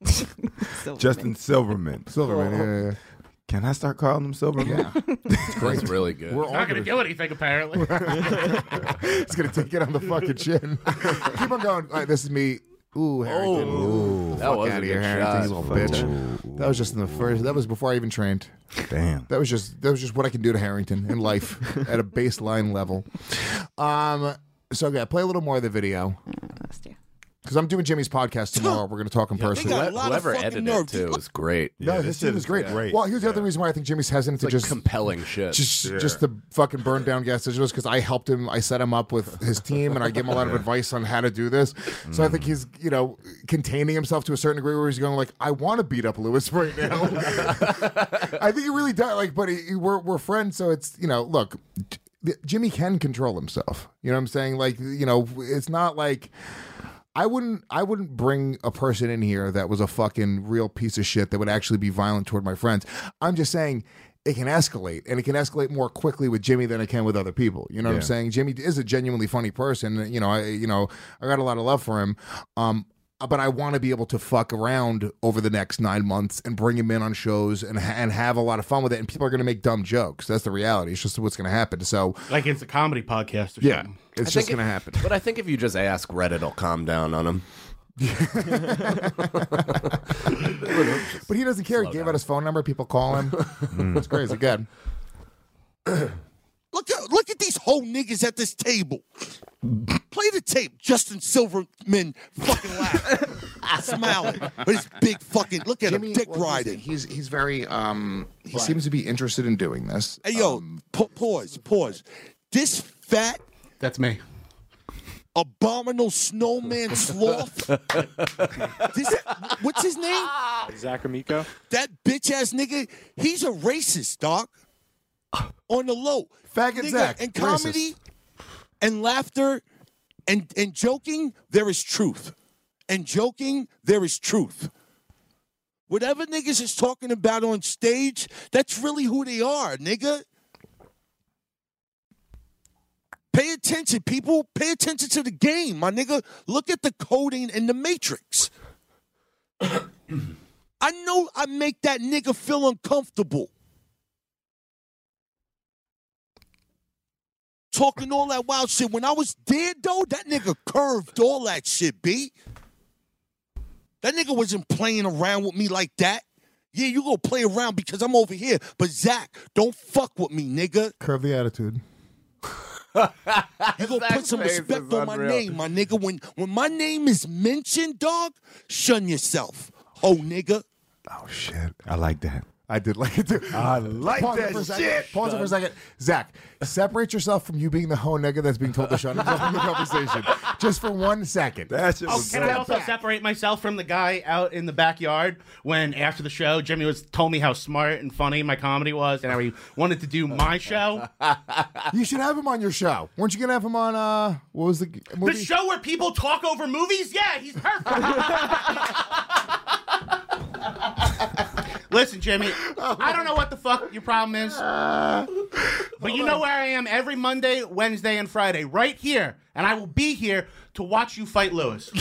Justin Silverman. Silverman, yeah, yeah. Can I start calling him Silverman? Yeah, It's great. It's really good. We're Not all going to gonna, do anything, apparently. it's gonna take it on the fucking chin. Keep on going. All right, this is me. Ooh, Harrington. Ooh, that fuck was a outta good here, Harrington, shot. you little bitch. That was just in the first. That was before I even trained. Damn. That was just that was just what I can do to Harrington in life at a baseline level. Um. So yeah, play a little more of the video because I'm doing Jimmy's podcast tomorrow. We're going to talk in person. got a lot of Whoever fucking edited nerve. it too was great. No, Yeah, his this team shit is is great. great. Well, here's the other reason why I think Jimmy's hesitant to Like just compelling shit. just Yeah. just to fucking burn down gas stations because I helped him. I set him up with his team and I gave him a lot of advice on how to do this. So I think he's you know containing himself to a certain degree where he's going like, I want to beat up Lewis right now. I think he really does. Like, but he, we're we're friends, so it's you know look. Jimmy can control himself. You know what I'm saying? Like, you know, it's not like I wouldn't I wouldn't bring a person in here that was a fucking real piece of shit that would actually be violent toward my friends. I'm just saying it can escalate, and it can escalate more quickly with Jimmy than it can with other people. You know what I'm Yeah. saying? Jimmy is a genuinely funny person. You know, I you know, I got a lot of love for him. Um But I want to be able to fuck around over the next nine months and bring him in on shows and ha- and have a lot of fun with it. And people are going to make dumb jokes. That's the reality. It's just what's going to happen. So like it's a comedy podcast or yeah, something. it's I just think going to if- happen. But I think if you just ask Reddit, it'll calm down on him. But he doesn't care. He gave out his phone number. People call him. It's crazy. Good. Look at look at these whole niggas at this table. Play the tape. Justin Silverman fucking laugh, smiling with his big fucking. Look at Jimmy, him, dick well, he's- riding. He's he's very um. He seems to be interested in doing this. Hey yo, pa- pause, pause. This fat. That's me. Abominable snowman sloth. This, what's his name? Zach Amico. That bitch ass nigga. He's a racist, dog. On the low, faggot nigga, Zach. and comedy, and laughter, and and joking. There is truth, and joking. There is truth. Whatever niggas is talking about on stage, that's really who they are, nigga. Pay attention, people. Pay attention to the game, my nigga. Look at the coding in the Matrix. I know I make that nigga feel uncomfortable. Talking all that wild shit. When I was dead, though, that nigga curved all that shit, B. That nigga wasn't playing around with me like that. Yeah, you go play around because I'm over here. But, Zach, don't fuck with me, nigga. Curve the attitude. You gonna put some face respect is on my unreal. name, my nigga. When when my name is mentioned, dog, shun yourself. Oh, nigga. Oh shit! I like that. I did like it too. I like Pause it that for a second. shit, Pause it for a son. second. Zach, separate yourself from you being the hoe nigga that's being told to shut himself from the conversation. Just for one second. That's Oh, can I also separate myself from the guy out in the backyard when after the show Jimmy was told me how smart and funny my comedy was and how he wanted to do my show? You should have him on your show. Weren't you gonna have him on? Uh, what was the movie? The show where people talk over movies? Yeah, he's perfect. Listen, Jimmy, I don't know what the fuck your problem is, but you know where I am every Monday, Wednesday, and Friday, right here, and I will be here to watch you fight Lewis.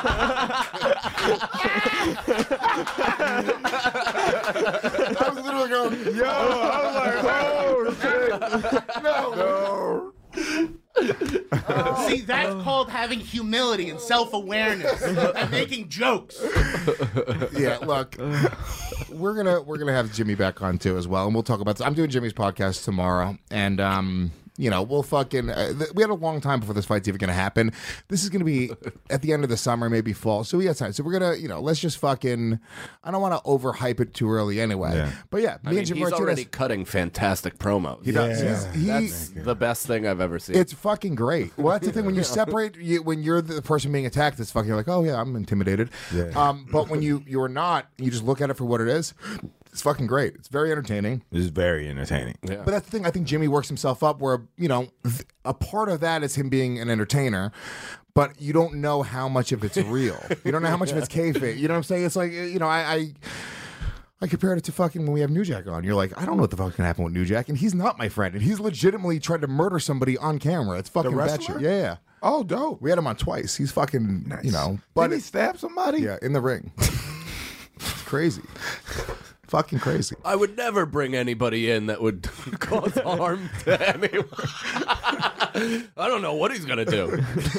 I was literally going, yo, I was like, oh shit, no, no. See, that's called having humility and self-awareness and making jokes. Yeah, look, we're gonna we're gonna have Jimmy back on too as well, and we'll talk about this. I'm doing Jimmy's podcast tomorrow, and um, you know, we'll fucking. Uh, th- we had a long time before this fight's even gonna happen. This is gonna be at the end of the summer, maybe fall. So we got time. So we're gonna, you know, let's just fucking. I don't want to overhype it too early, anyway. Yeah. But yeah, I me mean, and Jim he's Martinez- already cutting fantastic promos. He does. He's- he- That's the best thing I've ever seen. It's fucking great. Well, that's the thing. When you separate, you, when you're the person being attacked, it's fucking. You're like, oh yeah, I'm intimidated. Yeah. Um, but when you you're not, you just look at it for what it is. It's fucking great. It's very entertaining. It's very entertaining. Yeah. But that's the thing. I think Jimmy works himself up where, you know, th- a part of that is him being an entertainer, but you don't know how much of it's real. You don't know how much of it's kayfabe. You know what I'm saying? It's like, you know, I, I I compared it to fucking when we have New Jack on. You're like, I don't know what the fuck's gonna happen with New Jack, and he's not my friend, and he's legitimately tried to murder somody on camera. It's fucking wrestler? batshit. Yeah, yeah. Oh, dope. We had him on twice. He's fucking, you know. But Did he stab somebody? yeah, in the ring. It's crazy. Fucking crazy. I would never bring anybody in that would cause harm to anyone. I don't know what he's gonna do.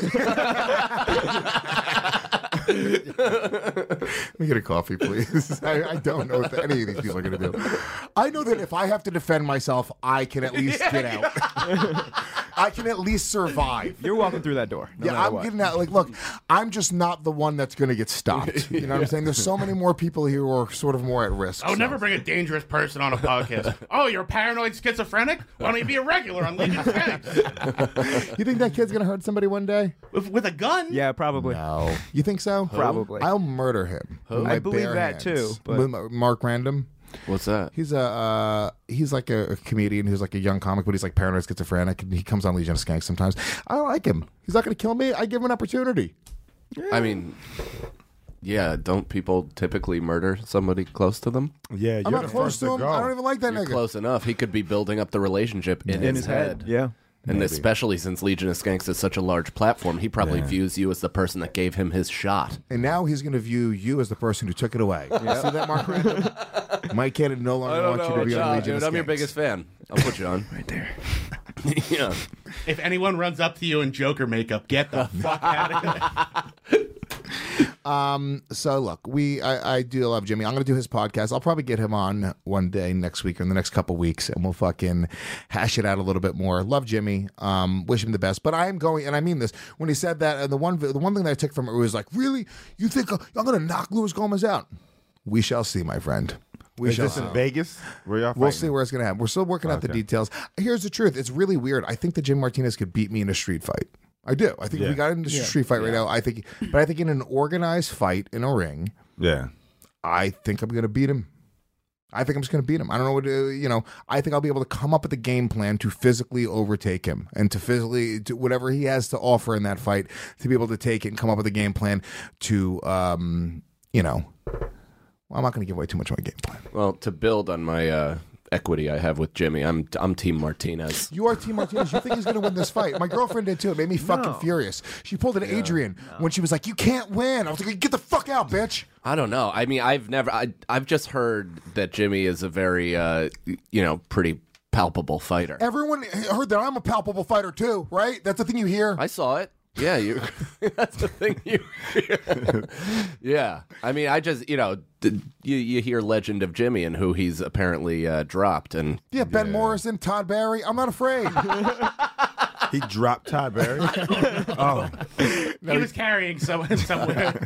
Let me get a coffee, please. I, I don't know what any of these people are going to do. I know that if I have to defend myself, I can at least get out. I can at least survive. You're walking through that door. No yeah, matter I'm what. getting out. Like, look, I'm just not the one that's going to get stopped. You know what I'm saying? There's so many more people here who are sort of more at risk. I would so. never bring a dangerous person on a podcast. Oh, you're a paranoid schizophrenic? Why don't you be a regular on Legion of Skanks? You think that kid's going to hurt somebody one day? With, with a gun? Yeah, probably. No. You think so? Probably. I'll murder him. with my I believe bare that, too, hands. but- With Ma- Mark Random. What's that? He's a uh, he's like a, a comedian who's like a young comic, but he's like paranoid schizophrenic, and he comes on Legion of Skanks sometimes. I don't like him. He's not going to kill me. I give him an opportunity. I mean, yeah, don't people typically murder somebody close to them? Yeah, I'm you're not the close first to to him. go. I don't even like that You're nigga. close enough. He could be building up the relationship in, In his, his head. Yeah. And Maybe. especially since Legion of Skanks is such a large platform, he probably Yeah. views you as the person that gave him his shot. And now he's going to view you as the person who took it away. You see that, Mark Random? Mike Cannon no longer wants you to be on Legion dude. of I'm your Skanks. biggest fan. I'll put you on. Right there. Yeah. If anyone runs up to you in Joker makeup, get the fuck out of here. Um, so look, we I, I do love Jimmy. I'm going to do his podcast. I'll probably get him on one day next week or in the next couple weeks, and we'll fucking hash it out a little bit more. Love Jimmy. Um, wish him the best. But I am going, and I mean this when he said that. And the one the one thing that I took from it was like, really, you think I'm going to knock Luis Gomez out? We shall see, my friend. We Is shall this see. in Vegas? Where y'all We'll fighting? see where it's going to happen. We're still working out the Okay. details. Here's the truth. It's really weird. I think that Jim Martinez could beat me in a street fight. I do. I think Yeah. if we got into a Yeah. street fight right Yeah. now, I think, but I think in an organized fight in a ring, yeah, I think I'm going to beat him. I think I'm just going to beat him. I don't know what to, you know. I think I'll be able to come up with a game plan to physically overtake him and to physically to whatever he has to offer in that fight to be able to take it and come up with a game plan to, um, you know. Well, I'm not going to give away too much of my game plan. Well, to build on my uh, equity I have with Jimmy, I'm I'm Team Martinez. You are Team Martinez. You think he's going to win this fight? My girlfriend did too. It made me fucking furious. She pulled an Adrian when she was like, "You can't win." I was like, "Get the fuck out, bitch." I don't know. I mean, I've never. I, I've just heard that Jimmy is a very, uh, you know, pretty palpable fighter. Everyone heard that I'm a palpable fighter too, right? That's the thing you hear. I saw it. Yeah, you. That's the thing you. Yeah, I mean, I just you know d- you you hear legend of Jimmy and who he's apparently uh, dropped and Yeah, Ben Morrison, Todd Barry. I'm not afraid. He dropped Todd Barry. Oh, He was carrying someone somewhere.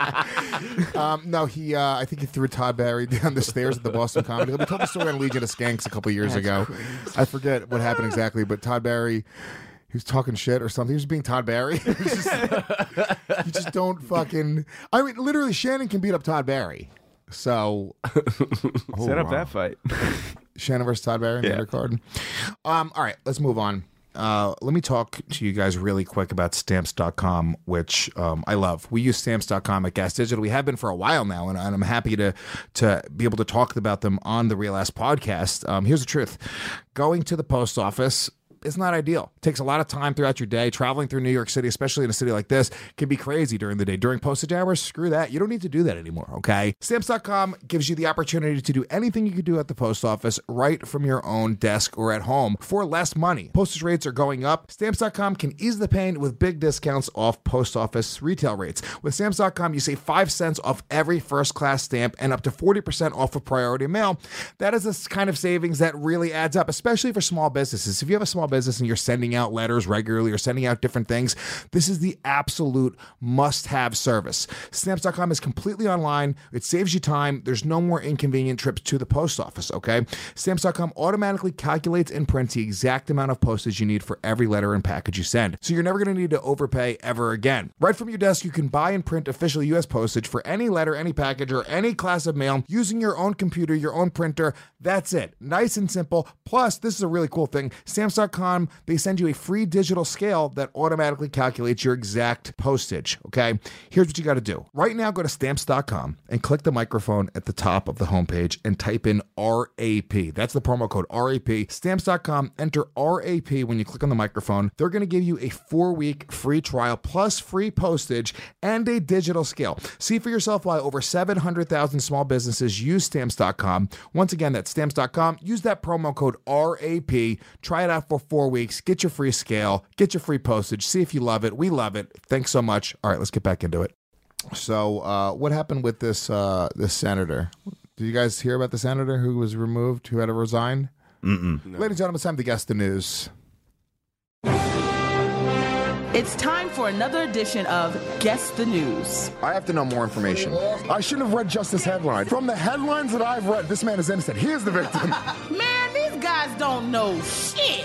um, no, he. Uh, I think he threw Todd Barry down the stairs at the Boston Comedy Club. We told the story on Legion of Skanks a couple years That's ago. crazy. I forget what happened exactly, but Todd Barry. He was talking shit or something. He was being Todd Barry. He just, you just don't fucking. I mean, literally, Shannon can beat up Todd Barry. So Set up that fight. Shannon versus Todd Barry, Yeah. undercard. Um, all right, let's move on. Uh, let me talk to you guys really quick about stamps dot com, which um, I love. We use stamps dot com at Gas Digital. We have been for a while now, and, and I'm happy to to be able to talk about them on the Real Ass podcast. Um, here's the truth. Going to the post office is not ideal. It takes a lot of time throughout your day. Traveling through New York City, especially in a city like this, can be crazy during the day. During postage hours, screw that. You don't need to do that anymore, okay? Stamps dot com gives you the opportunity to do anything you could do at the post office right from your own desk or at home for less money. Postage rates are going up. Stamps dot com can ease the pain with big discounts off post office retail rates. With Stamps dot com, you save five cents off every first-class stamp and up to forty percent off of priority mail. That is a kind of savings that really adds up, especially for small businesses. If you have a small business and you're sending out letters regularly or sending out different things, this is the absolute must-have service. Stamps dot com is completely online. It saves you time. There's no more inconvenient trips to the post office, okay? Stamps dot com automatically calculates and prints the exact amount of postage you need for every letter and package you send. So you're never going to need to overpay ever again. Right from your desk, you can buy and print official U S postage for any letter, any package, or any class of mail using your own computer, your own printer. That's it. Nice and simple. Plus, this is a really cool thing. Stamps dot com, they send you a free digital scale that automatically calculates your exact postage, okay? Here's what you got to do. Right now, go to stamps dot com and click the microphone at the top of the homepage and type in R A P. That's the promo code R A P. stamps dot com, enter R A P when you click on the microphone. They're going to give you a four-week free trial plus free postage and a digital scale. See for yourself why over seven hundred thousand small businesses use stamps dot com. Once again, that's stamps dot com. Use that promo code R A P. Try it out for four weeks. Get your free scale. Get your free postage. See if you love it. We love it. Thanks so much. All right, let's get back into it. So, uh, what happened with this uh, this senator? Did you guys hear about the senator who was removed, who had to resign? Mm-mm. Ladies and gentlemen, it's time to guess the news. It's time for another edition of Guess the News. I have to know more information. I shouldn't have read just this headline. From the headlines that I've read, this man is innocent. He is the victim. Man, these guys don't know shit.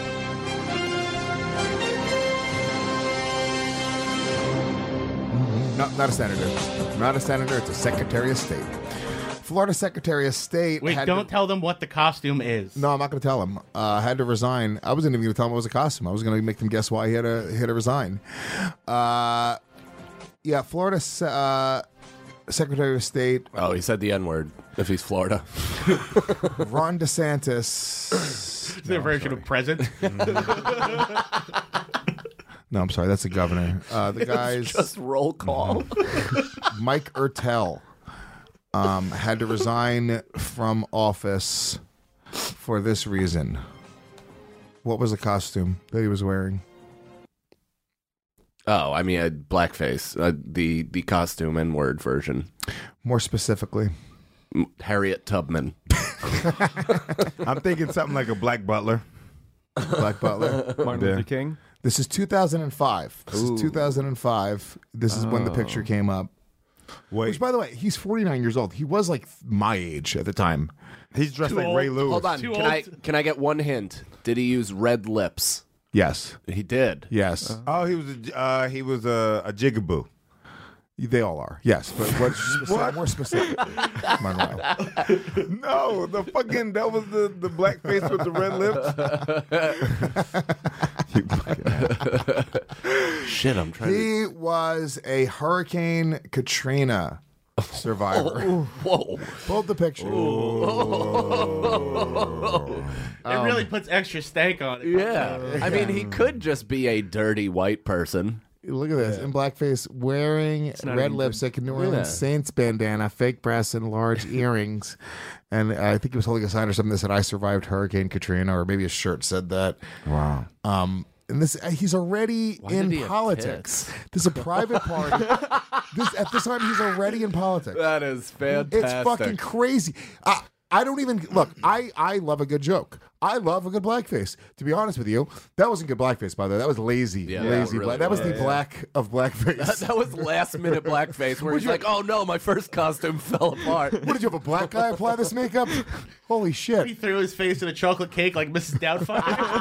No, not a senator. Not a senator. It's a Secretary of State. Florida Secretary of State. Wait, had don't to, tell them what the costume is. No, I'm not going to tell him. Uh, had to resign. I wasn't even going to tell him it was a costume. I was going to make them guess why he had to, he had to resign. Uh, yeah, Florida uh, Secretary of State. Oh, he said the N word. If he's Florida, Ron DeSantis. Their version of present. No, I'm sorry. That's the governor. Uh, the It was guy's just roll call. Mike Ertel um, had to resign from office for this reason. What was the costume that he was wearing? Oh, I mean, uh, blackface, uh, the the costume and word version. More specifically, M- Harriet Tubman. I'm thinking something like a Black Butler. Black Butler. Martin Yeah. Luther King. This is two thousand five. This Ooh. is two thousand five. This is when the picture came up. Wait, Which, by the way, he's forty-nine years old. He was like my age at the time. he's dressed Too like old. Ray Lewis. Hold on, Too can old. I can I get one hint? Did he use red lips? Yes. He did. Yes. Oh, he was a, uh, he was a, a jigaboo. They all are. Yes. But what's specific, more specific? Monroe. No, the fucking that was the the black face with the red lips. Shit, I'm trying to. He was a Hurricane Katrina survivor. Whoa. Pull up the picture. It really puts extra stank on it. Yeah. I mean, he could just be a dirty white person. Look at this. In blackface, wearing not red even lipstick, New Orleans Yeah. Saints bandana, fake breasts, and large earrings. And I think he was holding a sign or something that said, I survived Hurricane Katrina, or maybe his shirt said that. Wow. Um, and this, uh, he's already Why did in he have politics. This is a private party. this At this time, he's already in politics. That is fantastic. It's fucking crazy. I, I don't even look. I, I love a good joke. I love a good blackface. To be honest with you, that wasn't good blackface, by the way. That was lazy, Yeah, that lazy. really black. That was was. the black of blackface. That, that was last minute blackface where he's like, oh no, my first costume fell apart. What did you have a black guy apply this makeup? Holy He shit! threw his face in a chocolate cake like Missus Doubtfire.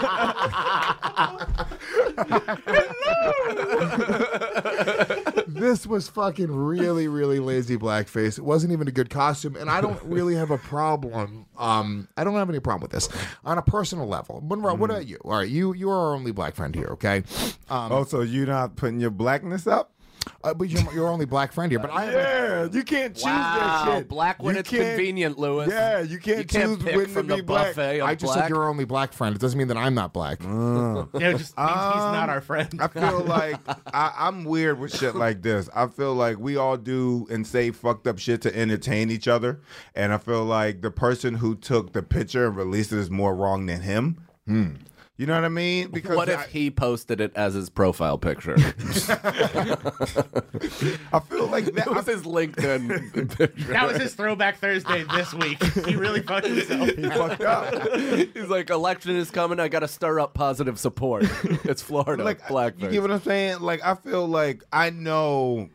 This was fucking really, really lazy blackface. It wasn't even a good costume, and I don't really have a problem. Um, I don't have any problem with this on a personal level. Monroe, what about you? All right, you you are our only black friend here, okay? Um, Oh, so you're not putting your blackness up? uh, but you're, you're our only black friend here. But I Yeah, you can't choose Wow, that shit. black when You it's can't- convenient, Lewis. Yeah, you can't, You can't choose pick when from to the be black. buffet of I just black. said you're our only black friend. It doesn't mean that I'm not black. Yeah, it just means he's not Um, our friend. I feel like I, I'm weird with shit like this. I feel like we all do and say fucked up shit to entertain each other, and I feel like the person who took the picture and released it is more wrong than him. Hmm. You know what I mean? Because What if I, he posted it as his profile picture? I feel like that. That was his LinkedIn picture. That was his Throwback Thursday this week. He really fucked himself. He fucked up. He's like, election is coming. I got to stir up positive support. It's Florida. Like, blackface. you get what I'm saying? Like, I feel like I know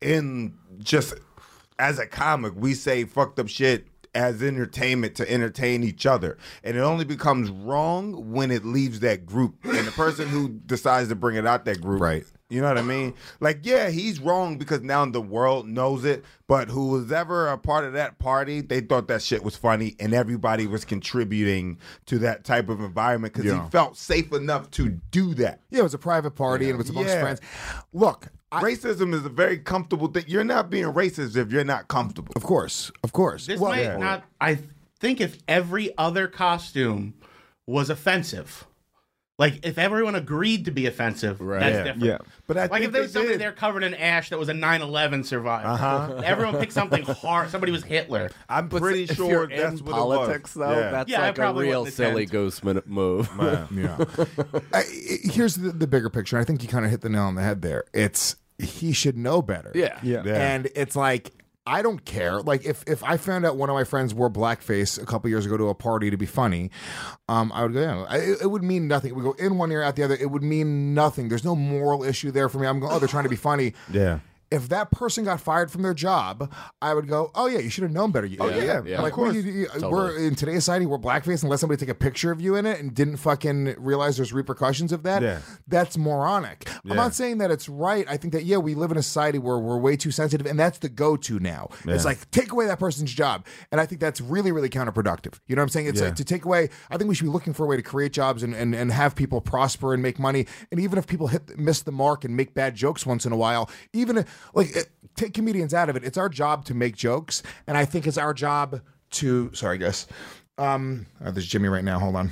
in just as a comic, we say fucked up shit as entertainment to entertain each other. And it only becomes wrong when it leaves that group. And the person who decides to bring it out that group. Right. You know what I mean? Like, yeah, he's wrong because now the world knows it. But who was ever a part of that party, they thought that shit was funny, and everybody was contributing to that type of environment because Yeah. he felt safe enough to do that. Yeah, it was a private party and it was amongst Yeah. friends. Look, I, Racism is a very comfortable thing. You're not being racist if you're not comfortable. of course, of course. This Well, might yeah. not. I think if every other costume was offensive, like if everyone agreed to be offensive, Right. that's Yeah. different. Yeah. But I Like think if there was they somebody did. there covered in ash that was a nine eleven survivor. Uh-huh. Everyone picked something hard. Somebody was Hitler. I'm But pretty if sure you're that's in what politics, it was. though, Yeah. that's Yeah, I like a probably real wouldn't silly attend. goose minute move. Yeah. I, here's the, the bigger picture. I think you kind of hit the nail on the head there. It's he should know better. Yeah. Yeah. Yeah. And it's like, I don't care. Like, if, if I found out one of my friends wore blackface a couple years ago to a party to be funny, um, I would go, yeah. I, it would mean nothing. It would go in one ear, out the other. It would mean nothing. There's no moral issue there for me. I'm going, oh, they're trying to be funny. Yeah. If that person got fired from their job, I would go, oh, yeah, you should have known better. Oh, yeah. Yeah. Like, Of course. we- you- you- Totally. we're in today's society, we're blackface unless somebody take a picture of you in it and didn't fucking realize there's repercussions of that. Yeah. That's moronic. Yeah. I'm not saying that it's right. I think that, yeah, we live in a society where we're way too sensitive, and that's the go-to now. It's Yeah. like, take away that person's job. And I think that's really, really counterproductive. You know what I'm saying? It's Yeah. like to take away, I think we should be looking for a way to create jobs and, and, and have people prosper and make money. And even if people hit miss the mark and make bad jokes once in a while, even if, like, it, take comedians out of it. It's our job to make jokes, and I think it's our job to. Sorry, guys. Um, oh, there's Jimmy right now. Hold on.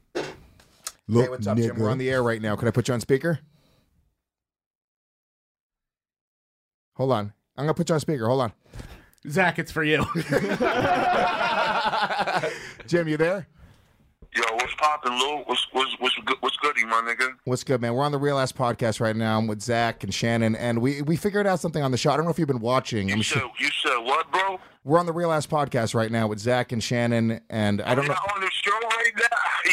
Look, Hey, what's up, Jim? nigga. We're on the air right now. Can I put you on speaker? Hold on. I'm gonna put you on speaker. Hold on. Zach, it's for you. Jim, you there? Yo, what's poppin', Lou? What's what's what's good? What's goody, my nigga? What's good, man? We're on the Real Ass Podcast right now. I'm with Zach and Shannon, and we we figured out something on the show. I don't know if you've been watching. You I'm said sure- you said what, bro? We're on the Real Ass Podcast right now with Zach and Shannon, and I don't know. On the show right now?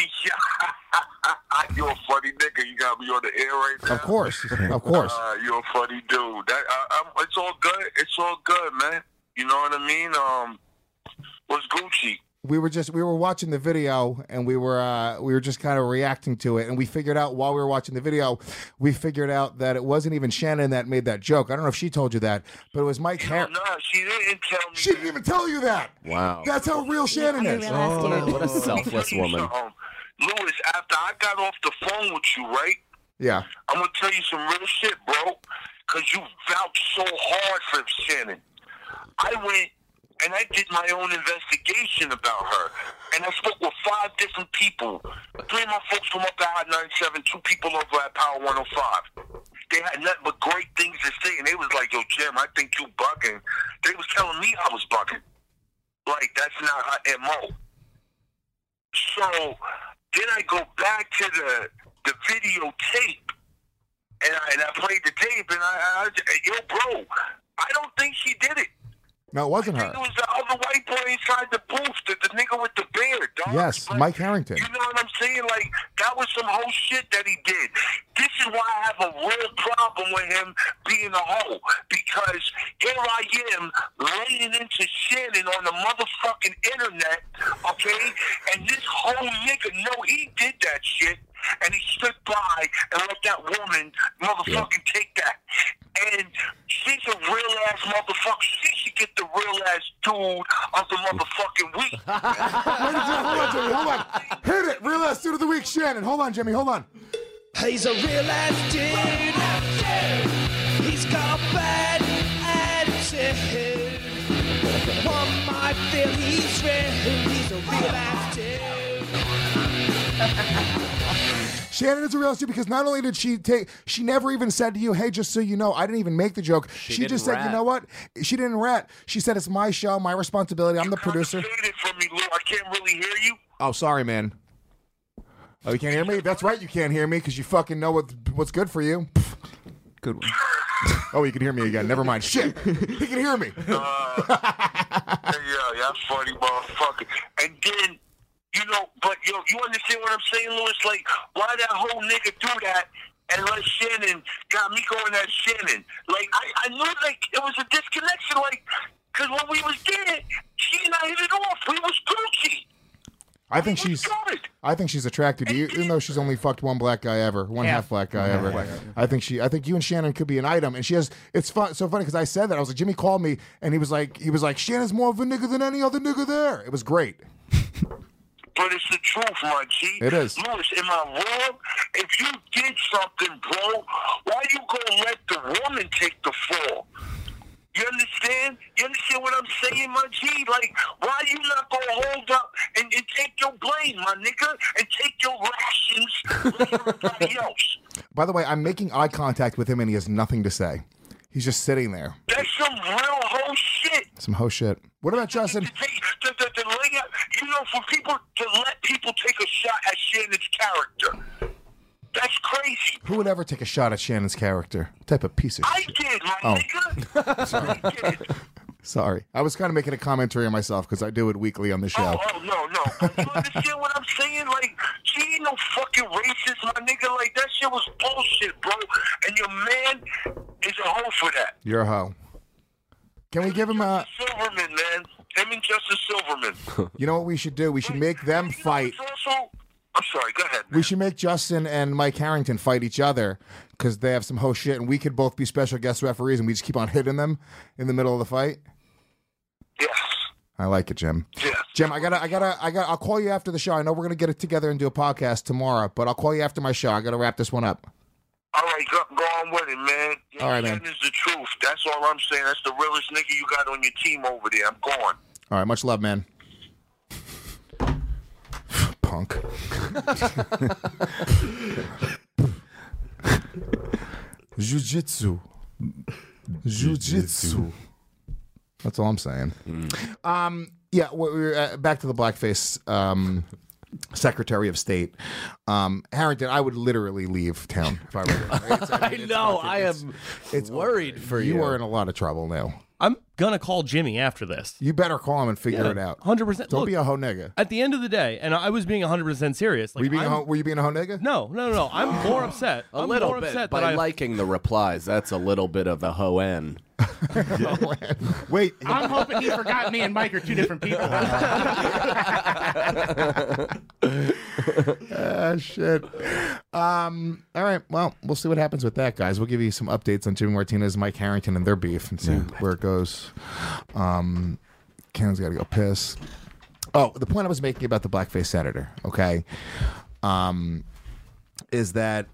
You're a funny nigga. You got me on the air right now. Of course, of course. Uh, you're a funny dude. That uh, I'm, it's all good. It's all good, man. You know what I mean? Um, what's Gucci? We were just we were watching the video, and we were uh, we were just kind of reacting to it, and we figured out while we were watching the video, we figured out that it wasn't even Shannon that made that joke. I don't know if she told you that, but it was Mike Harris. No, she didn't tell me. She didn't even tell you that. Wow. That's how real Shannon is. Oh, what a, what a selfless woman. Um, Lewis, after I got off the phone with you, right? Yeah. I'm gonna tell you some real shit, bro. Cause you vouched so hard for Shannon. I went and I did my own investigation about her, and I spoke with five different people. Three of my folks from up at Hot ninety-seven, two people over at Power one oh five. They had nothing but great things to say, and they was like, "Yo, Jim, I think you bugging." They was telling me I was bugging. Like that's not her M O. So then I go back to the the videotape, and I, and I played the tape, and I, I, yo, bro, I don't think she did it. No, it wasn't I her. think it was the other white boy inside the booth, the, the nigga with the beard, dog. Yes, But Mike Harrington. you know what I'm saying? Like, that was some whole shit that he did. This is why I have a real problem with him being a hoe. Because here I am laying into Shannon on the motherfucking internet, okay? And this whole nigga know he did that shit. And he stood by and let that woman motherfucking take that. And she's a real ass motherfucker. She should get the real ass dude of the motherfucking week. Hold on, Jimmy. Hold on. Hit it. Real ass dude of the week, Shannon. Hold on, Jimmy. Hold on. He's a real ass dude. He's got a bad attitude. One might feel he's real. He's a real ass dude. Shannon is a real ass dude because not only did she take, she never even said to you, "Hey, just so you know, I didn't even make the joke." She, She just didn't said, "You rat. know what?" She didn't rat. She said, "It's my show, my responsibility. I'm the producer." Say it from me, Lou. I can't really hear you. Oh, sorry, man. Oh, you can't hear me? That's right, you can't hear me because you fucking know what what's good for you. Good one. Oh, you can hear me again. Never mind. Shit, he can hear me. Uh, yeah, that's funny, motherfucker. And then, you know, but yo, you understand what I'm saying, Louis? Like, why that whole nigga do that and let Shannon got me going at Shannon? Like, I, I knew like it was a disconnection, like, cause when we was there, she and I hit it off. We was Gucci. I think she's. I think she's attracted to you, even though she's only fucked one black guy ever, one half black guy Half ever. black guy. I think she. I think you and Shannon could be an item, and she has. It's fun. So funny because I said that. I was like, Jimmy called me, and he was like, he was like, Shannon's more of a nigga than any other nigga there. It was great. But it's the truth, my G. It is. Louis, am I wrong? If you did something, bro, why you gonna let the woman take the fall? You understand? You understand what I'm saying, my G? Like, why you not gonna hold up and, and take your blame, my nigga, and take your rations like everybody else? By the way, I'm making eye contact with him, and he has nothing to say. He's just sitting there. That's some real whole shit. Some ho shit. What about Justin? To, to, to, to lay out, you know, for people to let people take a shot at Shannon's character. That's crazy. Who would ever take a shot at Shannon's character? What type of piece of I shit? did, my Oh. nigga. Sorry. I did. Sorry. I was kind of making a commentary on myself because I do it weekly on the show. Oh, oh, no, no. But you understand what I'm saying? Like, she ain't no fucking racist, my nigga. Like, that shit was bullshit, bro. And your man is a hoe for that. You're a hoe. Can we give him a... Silverman, man. Him and Justice Silverman. You know what we should do? We should make them fight. Also, I'm sorry, go ahead. We should make Justin and Mike Harrington fight each other because they have some ho shit, and we could both be special guest referees, and we just keep on hitting them in the middle of the fight. Yes. I like it, Jim. Yes. Jim, I gotta, I gotta, I got. I'll call you after the show. I know we're gonna get it together and do a podcast tomorrow, but I'll call you after my show. I gotta wrap this one up. All right, go, go on with it, man. All right, man. That is the truth. That's all I'm saying. That's the realest nigga you got on your team over there. I'm going. All right, much love, man. Punk. Jiu-jitsu. Jiu-jitsu. That's all I'm saying. Um, yeah, we we're uh, back to the blackface um, Secretary of State. Um, Harrington, I would literally leave town if I were you. It's- I mean, it's know. fucking- I it's- am it's worried for you. You are in a lot of trouble now. I'm gonna call Jimmy after this. You better call him and figure Yeah, it out. one hundred percent. Don't Look, be a hoe nigga. At the end of the day, and I was being one hundred percent serious. Like, were, you being a I'm- hoe, were you being a hoe nigga? No, no, no, no. I'm more upset. A I'm little more bit. upset By that I liking the replies, that's a little bit of a hoe-en. Wait, I'm hoping he forgot me and Mike are two different people. Ah, shit. Um, all right. Well, we'll see what happens with that, guys. We'll give you some updates on Jimmy Martinez, Mike Harrington, and their beef and see where it goes. Um, Ken's got to go piss. Oh, the point I was making about the blackface senator, okay, um, is that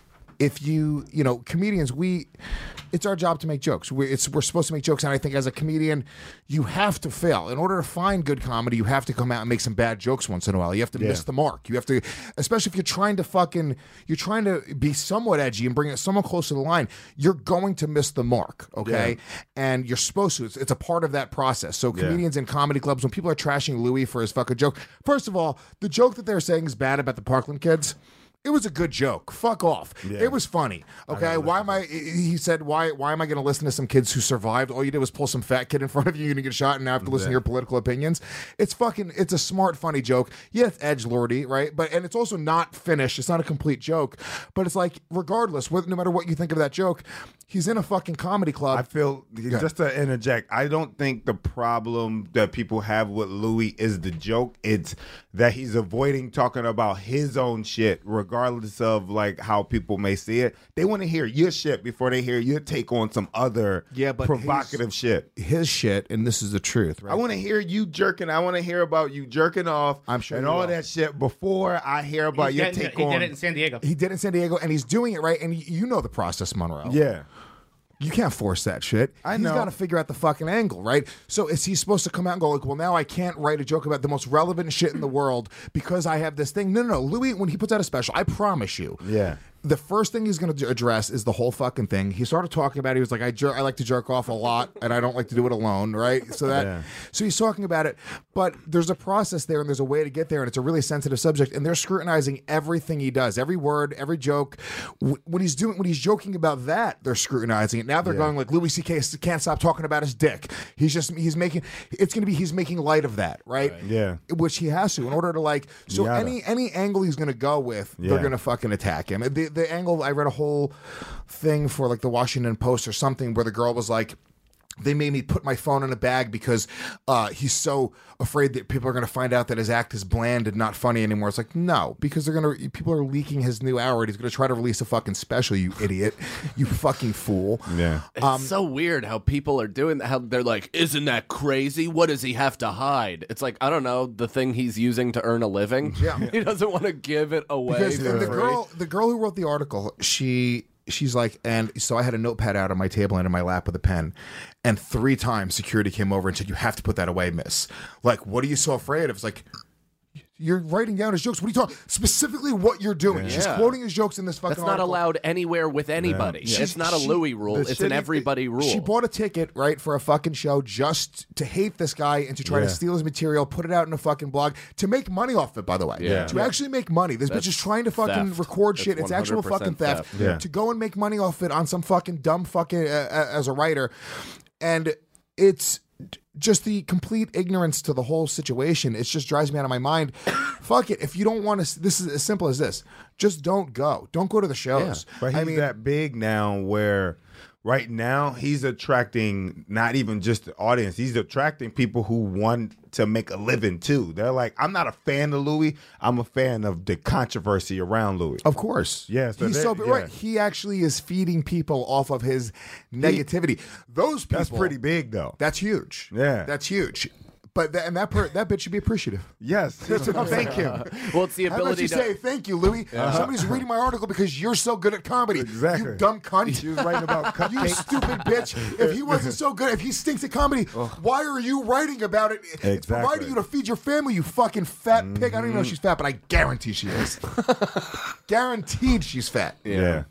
if you, you know, comedians, we, it's our job to make jokes. We, it's, we're supposed to make jokes, and I think as a comedian, you have to fail. In order to find good comedy, you have to come out and make some bad jokes once in a while. You have to Yeah. miss the mark. You have to, especially if you're trying to fucking, you're trying to be somewhat edgy and bring it somewhat close to the line, you're going to miss the mark, okay? Yeah. And you're supposed to. It's, it's a part of that process. So Yeah. comedians in comedy clubs, when people are trashing Louis for his fucking joke, first of all, the joke that they're saying is bad about the Parkland kids, it was a good joke. Fuck off. Yeah. It was funny. Okay. Why am I? He said, "Why? Why am I going to listen to some kids who survived? All you did was pull some fat kid in front of you, you're going to get shot, and now I have to listen to your political opinions." It's fucking. It's a smart, funny joke. Yeah, it's edgelordy, right? But and it's also not finished. It's not a complete joke. But it's like, regardless, no matter what you think of that joke, he's in a fucking comedy club. I feel just to interject, I don't think the problem that people have with Louis is the joke. It's that he's avoiding talking about his own shit, regardless of like how people may see it. They want to hear your shit before they hear your take on some other yeah, but provocative his, shit. His shit, and this is the truth, right? I want to hear you jerking. I want to hear about you jerking off. I'm sure and you all will. that shit before I hear about He's your getting- take he on. did it in San Diego. He did it in San Diego, and he's doing it right. And you know the process, Monroe. Yeah. You can't force that shit. I He's know. got to figure out the fucking angle, right? So is he supposed to come out and go like, well, now I can't write a joke about the most relevant shit in the world because I have this thing? No, no, no. Louis, when he puts out a special, I promise you. Yeah. The first thing he's going to address is the whole fucking thing. He started talking about it. He was like, I, jer- I like to jerk off a lot, and I don't like to do it alone, right? So that, Yeah. so he's talking about it. But there's a process there, and there's a way to get there, and it's a really sensitive subject. And they're scrutinizing everything he does, every word, every joke. Wh- When he's doing, when he's joking about that, they're scrutinizing it. Now they're Yeah. going like, Louis C K can't stop talking about his dick. He's just, he's making, it's going to be, he's making light of that, right? Yeah. Which he has to in order to like. So Yada. any any angle he's going to go with, they're Yeah. going to fucking attack him. The the angle, I read a whole thing for like the Washington Post or something where the girl was like, they made me put my phone in a bag because uh, he's so afraid that people are going to find out that his act is bland and not funny anymore. It's like, no, because they're going to, people are leaking his new hour and he's going to try to release a fucking special, you idiot. You fucking fool. Yeah. It's so weird how people are doing that. How they're like, isn't that crazy? What does he have to hide? It's like, I don't know, the thing he's using to earn a living. Yeah. He doesn't want to give it away. Because for the free. girl, the girl who wrote the article, she she's like, and so I had a notepad out on my table and in my lap with a pen, and three times security came over and said, "You have to put that away, miss." Like, what are you so afraid of? It's like, you're writing down his jokes. What are you talking? Specifically, what you're doing? She's Yeah. quoting his jokes in this fucking. That's not article. allowed anywhere with anybody. She's- It's not a she- Louis rule. the It's an shitty- everybody rule. She bought a ticket, right, for a fucking show just to hate this guy and to try Yeah. to steal his material, put it out in a fucking blog, to make money off it, by the way. Yeah. To actually make money. This That's bitch is trying to fucking theft. record That's shit. It's actual fucking one hundred percent theft. theft. Yeah. To go and make money off it on some fucking dumb fucking, uh, uh, as a writer. And it's just the complete ignorance to the whole situation. It just drives me out of my mind. Fuck it. If you don't want to, this is as simple as this. Just don't go. Don't go to the shows. But he's I mean, that big now where right now he's attracting not even just the audience, he's attracting people who want to make a living too. They're like, I'm not a fan of Louis, I'm a fan of the controversy around Louis. Of course. Yeah, so he's that- so yeah. right. He actually is feeding people off of his negativity. Those people. That's pretty big though. That's huge. Yeah. That's huge. But that, and that per, that bitch should be appreciative. Yes. Thank him. Well, it's the How about ability you to say thank you, Louis? Somebody's reading my article because you're so good at comedy. Exactly. You dumb cunt. She was writing about You cupcakes. stupid bitch. If he wasn't so good, if he stinks at comedy, why are you writing about it? It's Exactly. providing you to feed your family, you fucking fat pig. I don't even know if she's fat, but I guarantee she is. Guaranteed she's fat. Yeah.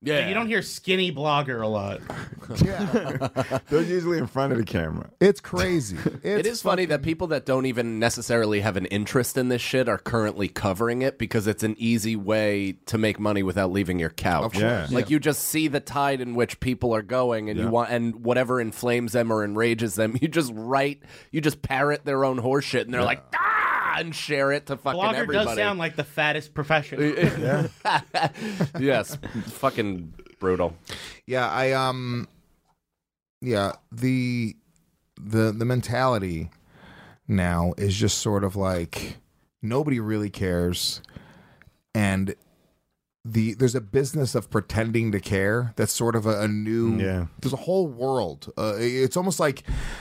Yeah. But you don't hear skinny blogger a lot. They're usually in front of the camera. It's crazy. It's it is funny that people that don't even necessarily have an interest in this shit are currently covering it because it's an easy way to make money without leaving your couch. Of course. Yeah. Like you just see the tide in which people are going, and Yeah. you want, and whatever inflames them or enrages them, you just write, you just parrot their own horse shit, and they're like, ah, and share it to fucking Blogger everybody. does sound like the fattest profession. Yes, fucking brutal. Yeah, I um, yeah the the the mentality now is just sort of like nobody really cares, and the there's a business of pretending to care. That's sort of a, a new. Yeah. There's a whole world. Uh, it's almost like.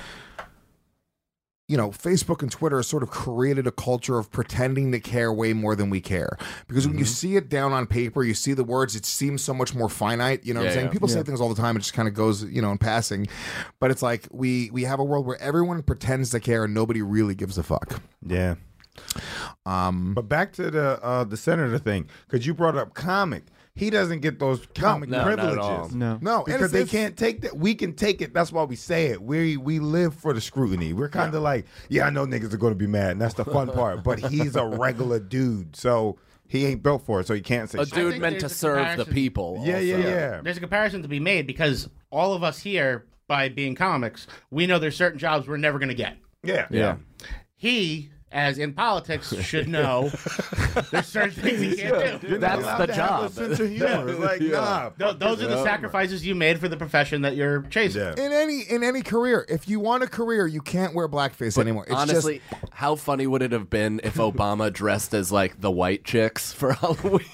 You know, Facebook and Twitter has sort of created a culture of pretending to care way more than we care. Because when you see it down on paper, you see the words, it seems so much more finite. You know what Yeah, I'm saying? yeah. People say Yeah. things all the time, it just kind of goes, you know, in passing. But it's like we we have a world where everyone pretends to care and nobody really gives a fuck. Yeah. Um, but back to the uh, the senator thing, because you brought up comic. He doesn't get those comic no, not at privileges. all. No. No, and because it's- they it's- can't take that. We can take it. That's why we say it. We we live for the scrutiny. We're kind of like, yeah, I know niggas are going to be mad, and that's the fun part. But he's a regular dude, so he ain't built for it. So he can't say A shit. dude think meant to there's a serve the comparison. people. Yeah, yeah, also. yeah. There's a comparison to be made because all of us here, by being comics, we know there's certain jobs we're never going to get. Yeah, Yeah. He, as in politics, should know there's certain things he can't do. You're not That's allowed the to have job. a sense of humor. It's like, nah. Th- those are the sacrifices you made for the profession that you're chasing. Yeah. in any in any career, if you want a career, you can't wear blackface anymore. It's Honestly, just, how funny would it have been if Obama dressed as like the white chicks for Halloween?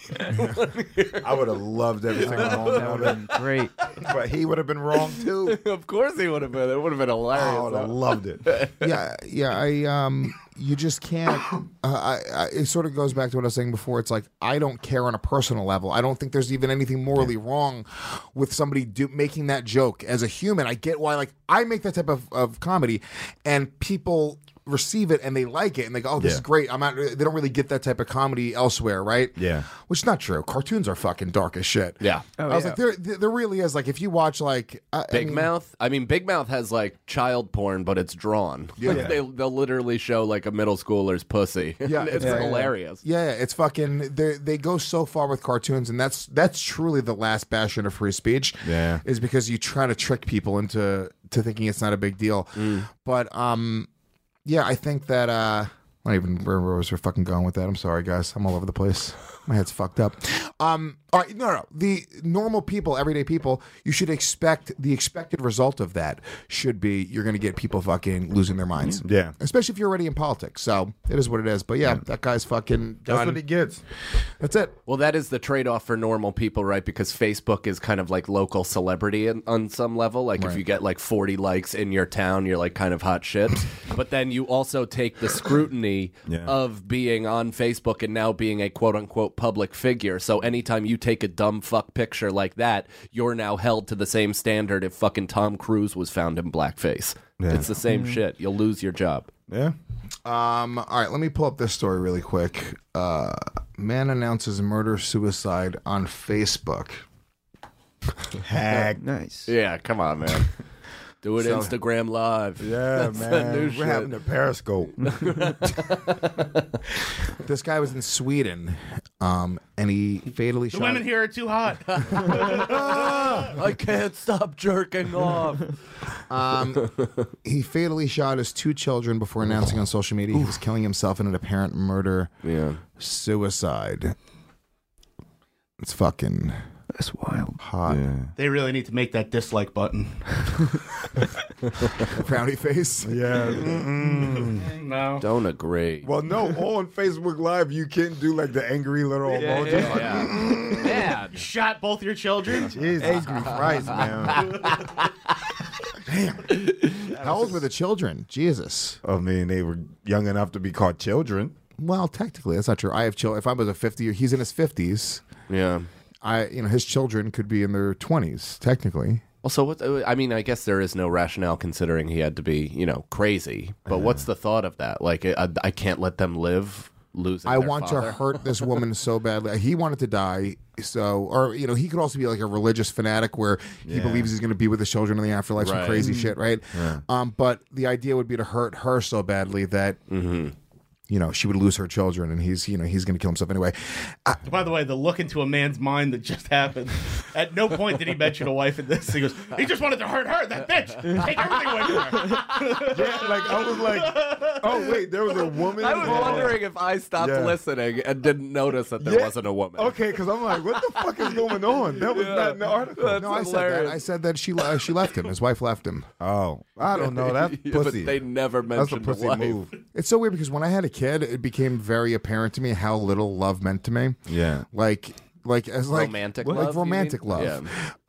I would have loved every single moment That of would it. have been great. But he would have been wrong too. Of course he would have been. It would have been hilarious. I would have loved it. yeah, yeah. I um, you just can't. Uh, I, I, it sort of goes back to what I was saying before. It's like I don't care on a personal level. I don't think there's even anything morally wrong with somebody do, making that joke. As a human, I get why. Like I make that type of, of comedy, and people receive it and they like it and they go, oh, this Yeah. is great. I'm not. They don't really get that type of comedy elsewhere, right? Yeah. Which is not true. Cartoons are fucking dark as shit. Yeah. I was like, there, there really is. Like, if you watch like I, I Big mean, Mouth. I mean, Big Mouth has like child porn, but it's drawn. Yeah. Like, they they'll literally show like a middle schooler's pussy. Yeah, it's yeah, yeah. hilarious. Yeah, yeah, it's fucking. They they go so far with cartoons, and that's that's truly the last bastion of free speech. Yeah. is because you try to trick people into to thinking it's not a big deal. But um, yeah, I think that uh, I don't even remember where was we fucking going with that. I'm sorry, guys. I'm all over the place. My head's fucked up. Um, all right, no, no, no. The normal people, everyday people, you should expect the expected result of that should be you're going to get people fucking losing their minds. Yeah. Especially if you're already in politics. So it is what it is. But yeah, that guy's fucking done. That's what he gets. That's it. Well, that is the trade-off for normal people, right? Because Facebook is kind of like local celebrity in, on some level. Like if Right. you get like forty likes in your town, you're like kind of hot shit. But then you also take the scrutiny Yeah. of being on Facebook and now being a quote-unquote public figure. So anytime you take a dumb fuck picture like that, you're now held to the same standard if fucking Tom Cruise was found in blackface. Yeah. It's the same Mm-hmm. shit. You'll lose your job. Yeah. Um, all right, let me pull up this story really quick. Uh, man announces murder suicide on Facebook. Hack. Nice. Yeah, come on, man. Do it So- Instagram Live. Yeah, That's the man. new We're shit. having a Periscope. This guy was in Sweden, um, and he fatally The shot. women here are too hot. I can't stop jerking off. Um, he fatally shot his two children before announcing on social media he was killing himself in an apparent murder Yeah. suicide. It's fucking That's wild. hot. They really need to make that dislike button. Frowny face. Yeah. Mm-mm. No. Don't agree. Well, no, on Facebook Live, you can do like the angry little emoji. yeah, Like, Yeah. yeah. You shot both your children? Jesus Christ, man. How old were the children? Jesus. I mean, they were young enough to be called children. Well, technically, that's not true. I have children. If I was a fifty, he's in his fifties. Yeah. I, you know, his children could be in their twenties, technically. Also, what? I mean, I guess there is no rationale considering he had to be, you know, crazy. But what's the thought of that? Like, I, I can't let them live losing. I their want father. to hurt this woman so badly. He wanted to die, so or you know he could also be like a religious fanatic where he Yeah. believes he's going to be with his children in the afterlife, some Right. crazy shit, right? Yeah. Um, but the idea would be to hurt her so badly that. You know, she would lose her children, and he's, you know, he's going to kill himself anyway. I, By the way, the look into a man's mind that just happened. At no point did he mention a wife in this. He goes, he just wanted to hurt her, that bitch. Take everything away from her. Yeah, like I was like, oh wait, there was a woman. I was involved? wondering if I stopped Yeah. listening and didn't notice that there Yeah. wasn't a woman. Okay, because I'm like, what the fuck is going on? That was Yeah. not in the article. That's no, I said hilarious. that. I said that she uh, she left him. His wife left him. Oh, I don't know. That's Yeah, pussy. but they never That's a mentioned the pussy wife. move. It's so weird because when I had a kid, it became very apparent to me how little love meant to me. Yeah. Like, like as like Romantic like love, you romantic mean? love.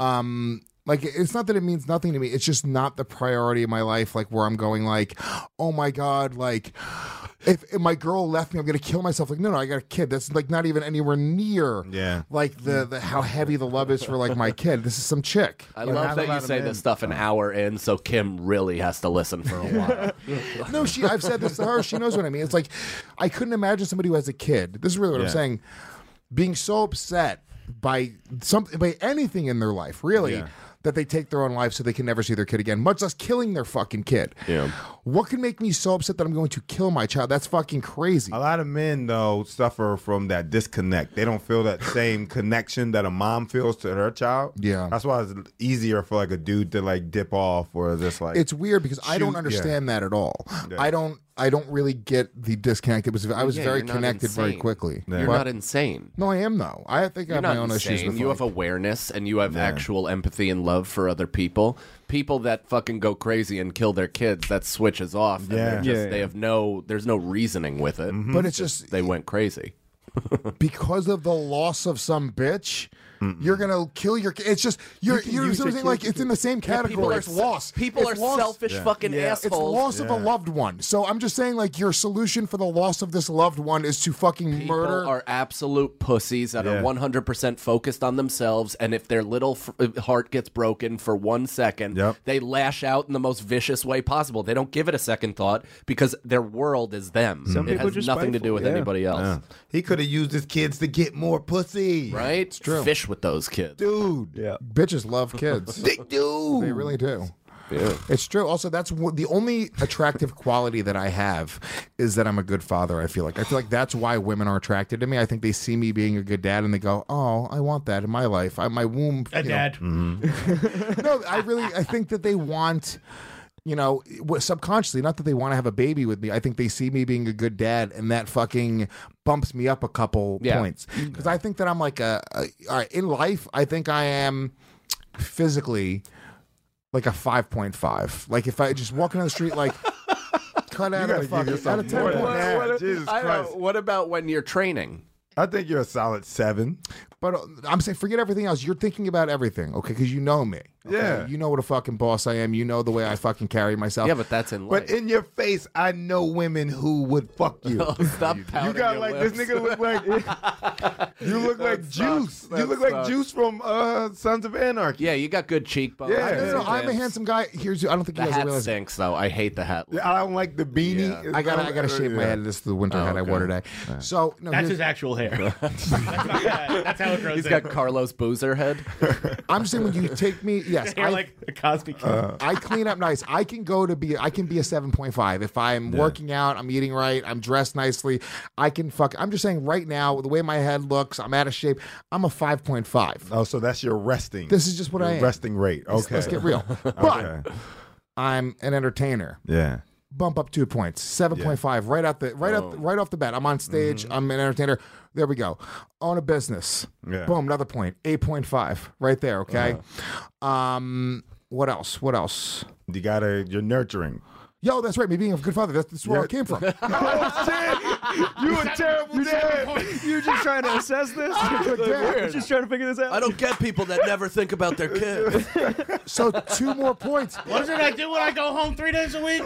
Um, like it's not that it means nothing to me. It's just not the priority of my life. Like where I'm going, like, oh my god, like. If, if my girl left me, I'm gonna kill myself. Like, no, no, I got a kid. That's like not even anywhere near, Yeah. like the, the how heavy the love is for like my kid. This is some chick. I You know, love not a that lot you of say men. this stuff an hour in, so Kim really has to listen for a while. No, she. I've said this to her. She knows what I mean. It's like I couldn't imagine somebody who has a kid. This is really what Yeah. I'm saying. Being so upset by something, by anything in their life, really, Yeah. that they take their own life so they can never see their kid again, much less killing their fucking kid. Yeah. What can make me so upset that I'm going to kill my child? That's fucking crazy. A lot of men though suffer from that disconnect. They don't feel that same connection that a mom feels to her child. Yeah. That's why it's easier for like a dude to like dip off or just like It's weird because I don't shoot- understand that at all. Yeah. I don't. I don't really get the disconnect. It was. I was Yeah, very you're not connected very insane. quickly. You're But- not insane. No, I am though. I think I You're have not my own issues insane. with. You like- have awareness and you have Yeah. actual empathy and love for other people. People that fucking go crazy and kill their kids, that switches off. And Yeah. they're just, Yeah, they yeah. have no. There's no reasoning with it. But it's just they went crazy. because of the loss of some bitch. You're gonna kill your. ki- It's just you're. You can You're use something your like kid- it's in the same category. people are It's loss. People It's are loss. selfish Yeah. fucking Yeah. It's assholes. loss of a Yeah. loved one. So I'm just saying, like, your solution for the loss of this loved one is to fucking People murder. are absolute pussies that Yeah. are one hundred percent focused on themselves, and if their little f- heart gets broken for one second, Yep. they lash out in the most vicious way possible. They don't give it a second thought because their world is them. Some it people has just nothing to spiteful, do with yeah. anybody else. Yeah. He could have used his kids to get more pussy. Right? It's true. Fish with those kids. Dude. Yeah. Bitches love kids. They do. They really do. Yeah. It's true. Also, that's w- the only attractive quality that I have is that I'm a good father. I feel like I feel like that's why women are attracted to me. I think they see me being a good dad and they go, "Oh, I want that in my life. I, my womb." A you know." dad. No, I really I think that they want. You know, w- subconsciously, not that they want to have a baby with me. I think they see me being a good dad, and that fucking bumps me up a couple Yeah. points. Because I think that I'm like a, a. All right, in life, I think I am physically like a five point five. Like if I just walking on the street, like cut out gotta of give fucking yourself out of ten more than points. that. What- Jesus I don't know. Christ. What about when you're training? I think you're a solid seven. But uh, I'm saying, forget everything else. You're thinking about everything, okay? Because you know me. okay? Yeah. You know what a fucking boss I am. You know the way I fucking carry myself. Yeah, but that's in life. But in your face, I know women who would fuck you. Oh, stop You pouting got your like lips. this nigga look like you look like sucks. Juice. That You look like sucks. Juice from uh, Sons of Anarchy. Yeah, you got good cheekbones. Yeah. I, no, no, no, I'm a Lips. handsome guy. Here's I don't think The you guys hat realize. stinks, though. I hate the hat. look. I don't like the beanie. Yeah. It's I gotta, not- I gotta shave my yeah. head. This is the winter Oh, hat I okay. wore today. So no, That's here's- his actual hair. that's, not that. That's how it grows. He's in. got Carlos Boozer head. I'm just saying when you take me, yes, hair I, like a Cosby Kid. Uh, I clean up nice. I can go to be, I can be a seven point five if I'm working out, I'm eating right, I'm dressed nicely. I can fuck. I'm just saying right now, the way my head looks, I'm out of shape. I'm a five point five. Oh, so that's your resting. This is just what your I am. resting rate. Okay. Let's, let's get real. But Okay. I'm an entertainer. Yeah. Bump up two points, seven point five, right out the right out right off the bat. I'm on stage. I'm an entertainer. There we go. Own a business. Yeah. Boom, another point. Eight point five, right there. Okay. Um, what else? What else? You gotta. You're nurturing. Yo, that's right. Me being a good father. That's, that's where Yeah. I came from. Oh shit! You a terrible dad. You're just trying to assess this? Good dad. You're just trying to figure this out? I don't get people that never think about their kids. So two more points. What did I do when I go home three days a week?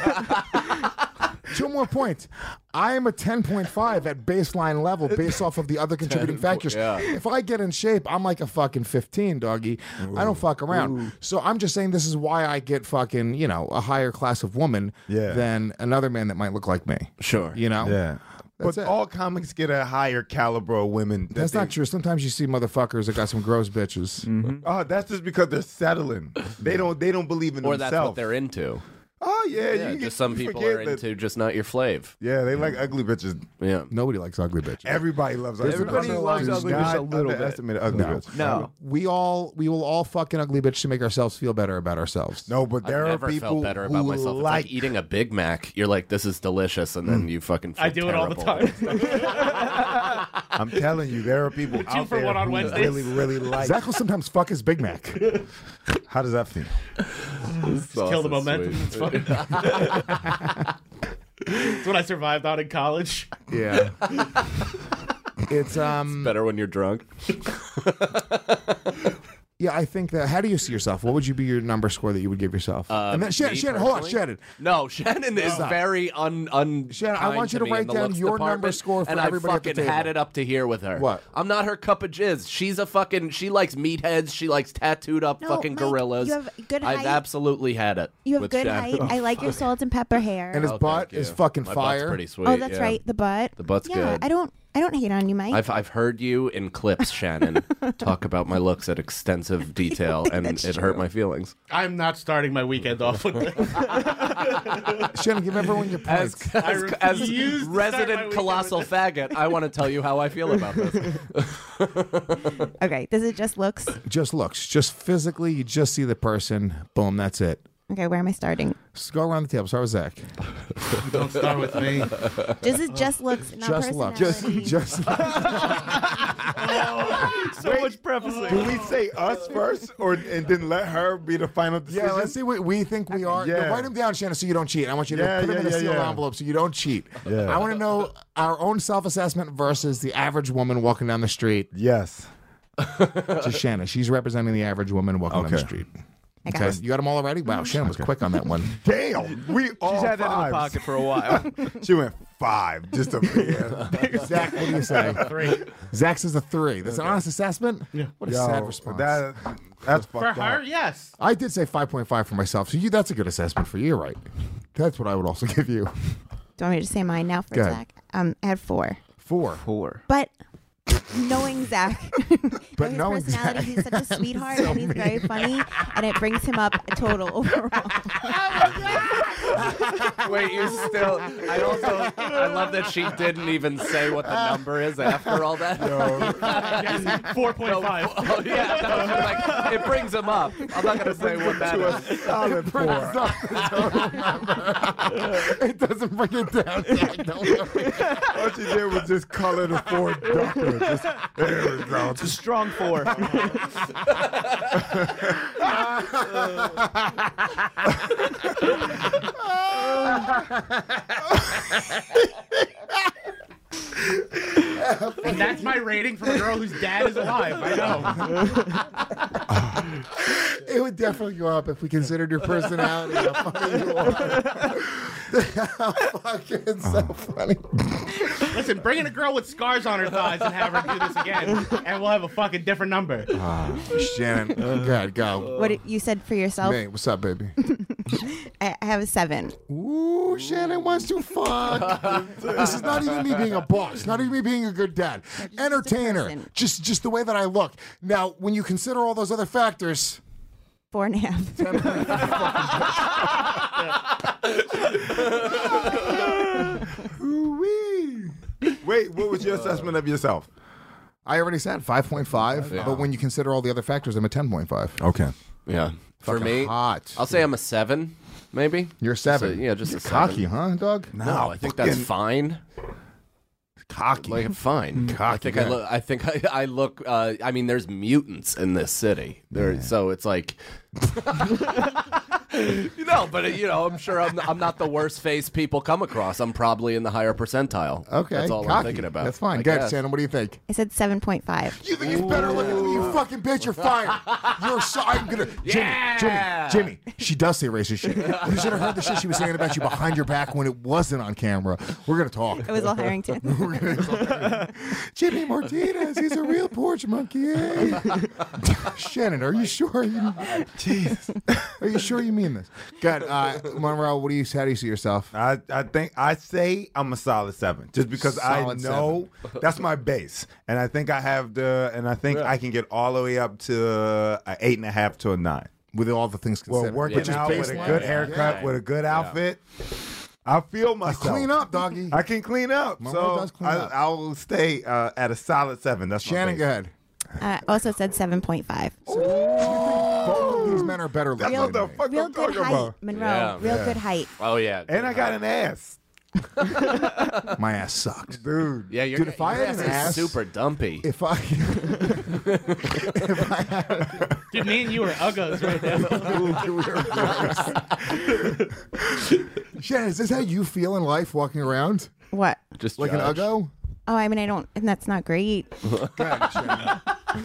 Two more points. I am a ten point five at baseline level based off of the other contributing factors. yeah. If I get in shape, I'm like a fucking fifteen, doggy. I don't fuck around. So I'm just saying this is why I get fucking, you know, a higher class of woman Yeah. than another man that might look like me. Sure. You know? Yeah. That's but it. all comics get a higher caliber of women. that That's they- not true. Sometimes you see motherfuckers that got some gross bitches. Mm-hmm. Oh, that's just because they're settling. They don't. They don't believe in Or themselves. that's what they're into. Oh yeah, Yeah, you just get- some you people forget are that- into just not your flave. Yeah, they like ugly bitches. Yeah. Nobody likes ugly bitches. Everybody loves ugly Everybody bitches. loves Do ugly not bitches a little bit. underestimate ugly No. bitches. No. We all we will all fuck an ugly bitch to make ourselves feel better about ourselves. No, but there I've are never people felt better about who myself. It's like like eating a Big Mac. You're like, this is delicious, and then you fucking feel I do it all the terrible. time. I'm telling you, there are people Two out for there one on who Wednesdays. really, really like. Zach will sometimes fuck his Big Mac. How does that feel? Just kill the momentum. It's fun. It's what I survived on in college. Yeah. It's um Better when you're drunk. yeah, I think that. How do you see yourself? What would you be your number score that you would give yourself? Um, and then Shannon, me Shannon, hold on, personally? Shannon. No, Shannon is Stop. very un un. Shannon, I want you to kind me write in the down looks your number department, score for and everybody I at the fucking had table. it up to here with her. What? I'm not her cup of jizz. She's a fucking. She likes meatheads. She likes tattooed up No, fucking Mike, gorillas. you have good I've height. absolutely had it. You have with good Shannon. height. I like your salt and pepper hair. And his Oh, butt thank is you. fucking My fire. butt's pretty sweet. oh, that's yeah. right. The butt. The butt's yeah, good. I don't. I don't hate on you, Mike. I've I've heard you in clips, Shannon, talk about my looks at extensive detail, and That's it true. hurt my feelings. I'm not starting my weekend off with this. Shannon, give everyone your As points. as, refuse as to start my resident weekend colossal faggot, I want to tell you how I feel about this. okay, this is just looks. Just looks, just physically, you just see the person. Boom, that's it. Okay, where am I starting? Just go around the table. Start with Zach. Don't start with me. This is just looks, not Just looks. personality. Just, just. So much prefacing. Do we say us first, or and then let her be the final decision? Yeah, let's see what we think we are. Yeah. No, write them down, Shannon, so you don't cheat. I want you to Yeah, put them yeah, in a yeah, sealed yeah. envelope so you don't cheat. Yeah. I want to know our own self-assessment versus the average woman walking down the street. Yes. Just Shannon. She's representing the average woman walking down the Okay. street. I got Okay, it. you got them all already? Wow, Shannon was quick on that one. Damn, we all She's had that in the fives. pocket for a while. She went five, just a yeah. Zach, what do you say? Three. Zach says a three. That's an honest assessment? Yeah. What a Yo, sad response. That, that's For fucked her, up. yes. I did say five point five for myself, so you that's a good assessment for you, right? That's what I would also give you. Do you want me to say mine now for Go ahead. Zach? Um, I had four. Four. Four. But knowing Zach, But his knowing personality, Zach. he's such a sweetheart and he's very funny, and it brings him up a total overall. Wait, you still? I also I love that she didn't even say what the number is after all that. Four point five. Oh yeah, that was like it brings him up. I'm not gonna say what that is. Solid four. It doesn't bring it down. Zach, don't worry. All she did was just color the four darker. Just, there we go. It's a strong four. And that's my rating from a girl whose dad is alive. I know. It would definitely go up if we considered your personality. How funny you are. How fucking so funny. Listen, bring in a girl with scars on her thighs and have her do this again, and we'll have a fucking different number. Shannon, go ahead, go. What did- you said for yourself? Hey, what's up, baby? I, I have a seven. Ooh, Shannon wants to fuck. This is not even me being a boss. Not even me being a good dad. Entertainer. person. Just, just the way that I look. Now, when you consider all those other factors, Four and a half. ooh-wee. Wait, what was your assessment of yourself? I already said five point five, Yeah. but when you consider all the other factors, I'm at ten point five. Okay. Yeah, for Fucking me, hot. I'll say I'm a seven, maybe. You're seven. So, yeah, just You're a cocky, seven. huh, dog? No, I think that's fucking- fine. Cocky. Like fine. Cocky, I think I yeah. look. I think I, I look. Uh, I mean, there's mutants in this city. There, so it's like. You know, but uh, you know, I'm sure I'm, I'm not the worst face people come across. I'm probably in the higher percentile. Okay, that's all I'm cocky. thinking about. That's fine. I Go ahead, guess. Shannon. What do you think? I said seven point five. You think you better look at me, you fucking bitch? You're fired. You're so. I'm gonna. Yeah. Jimmy, Jimmy, Jimmy. She does say racist shit. You should have heard the shit she was saying about you behind your back when it wasn't on camera. We're gonna talk. It was all Harrington. We're gonna talk. Jimmy Martinez, he's a real porch monkey. Eh? Shannon, are you sure? You, Jesus, are you sure you mean seen this. Good. Uh, Monroe, what do you? How do you see yourself? I, I think I say I'm a solid seven, just because Solid I know that's my base, and I think I have the, and I think I can get all the way up to an eight and a half to a nine with all the things Well, considered. working Which is out with a baseline. good haircut, Yeah. with a good outfit. I feel myself. clean up, doggy. I can clean up. Mama so does clean I, up. I will stay uh, at a solid seven. That's Shannon, my go base. ahead. Uh, also said seven point five. Both of these men are better That's looking what the than me. fuck Real I'm good talking height, about. Monroe. Yeah. Real Yeah. good height. Oh yeah, And I got an ass. My ass sucks. Dude. Yeah, you're, Dude, if I your had an ass ass- is super dumpy. If I, if I had, Dude, me and you are uggos right now. Shannon, is this how you feel in life walking around? What? Just Like judge. an uggo? Oh, I mean, I don't, and that's not great. Good, Shannon.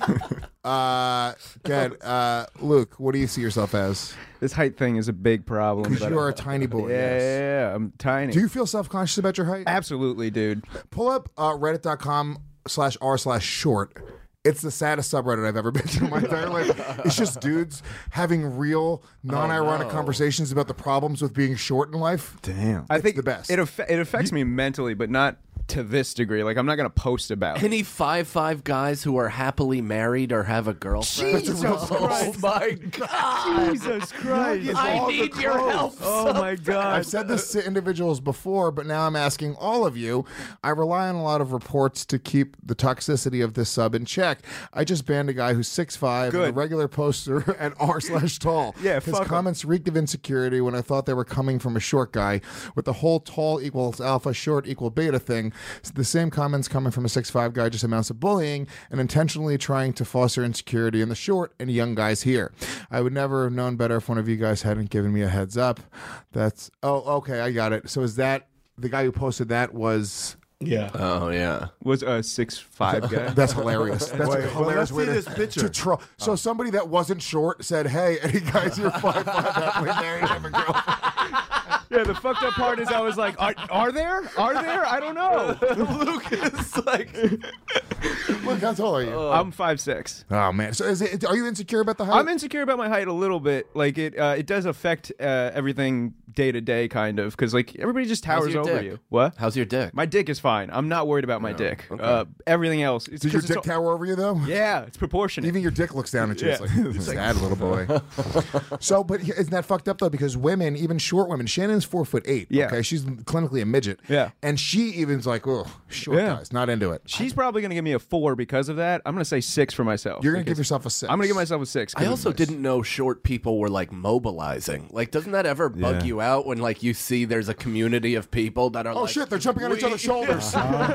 uh, good. Uh, Luke, what do you see yourself as? This height thing is a big problem. Because but you are a tiny boy. Yeah, yes. yeah, yeah, I'm tiny. Do you feel self-conscious about your height? Absolutely, dude. Pull up uh, reddit.com slash r slash short. It's the saddest subreddit I've ever been to in my entire life. It's just dudes having real, non-ironic no. conversations about the problems with being short in life. Damn. I It's think the best. It aff- it affects me mentally, but not to this degree. Like I'm not gonna post about it. Any five five guys who are happily married or have a girlfriend? Jesus oh Christ. my god! Jesus Christ! I need your help. Oh my God! I've said this to individuals before, but now I'm asking all of you. I rely on a lot of reports to keep the toxicity of this sub in check. I just banned a guy who's six five and a Good. regular poster at r slash tall. Yeah, His fuck 'em. comments reeked of insecurity when I thought they were coming from a short guy. With the whole tall equals alpha, short equal beta thing, the same comments coming from a six five guy just amounts to bullying and intentionally trying to foster insecurity in the short and young guys here. I would never have known better if one of you guys hadn't given me a heads up. That's, oh, okay, I got it. So is that, the guy who posted that was... Yeah. Oh yeah. Was a six five guy. That's hilarious. That's Wait, a well, hilarious let's way see to, this picture. to troll. So somebody that wasn't short said, "Hey, any guys you're five five happily married have a girlfriend." Yeah, the fucked up part is I was like, are, are there? Are there? I don't know. Lucas, like, Look, how tall are you? I'm five six. Oh man. So is it? Are you insecure about the height? I'm insecure about my height a little bit. Like it, uh, it does affect uh, everything day to day, kind of, because like everybody just How's towers your over dick? you. What? how's your dick? My dick is fine. I'm not worried about my dick. Uh, everything else. It's Does your 'cause dick it's all- tower over you though? Yeah, it's proportionate. Even your dick looks down at you. It's Yeah. like, sad little boy. So, but isn't that fucked up though? Because women, even short women, Shannon's four foot eight. Yeah. Okay, she's clinically a midget. Yeah. and she even's like, oh, short Yeah. guys, not into it. She's probably gonna give me a four because of that. I'm gonna say six for myself. You're gonna give because yourself a six. I'm gonna give myself a six. 'cause I also it's- didn't know short people were like mobilizing. Like, doesn't that ever bug Yeah. you out when like you see there's a community of people that are Oh like, shit, they're jumping on each other's shoulders.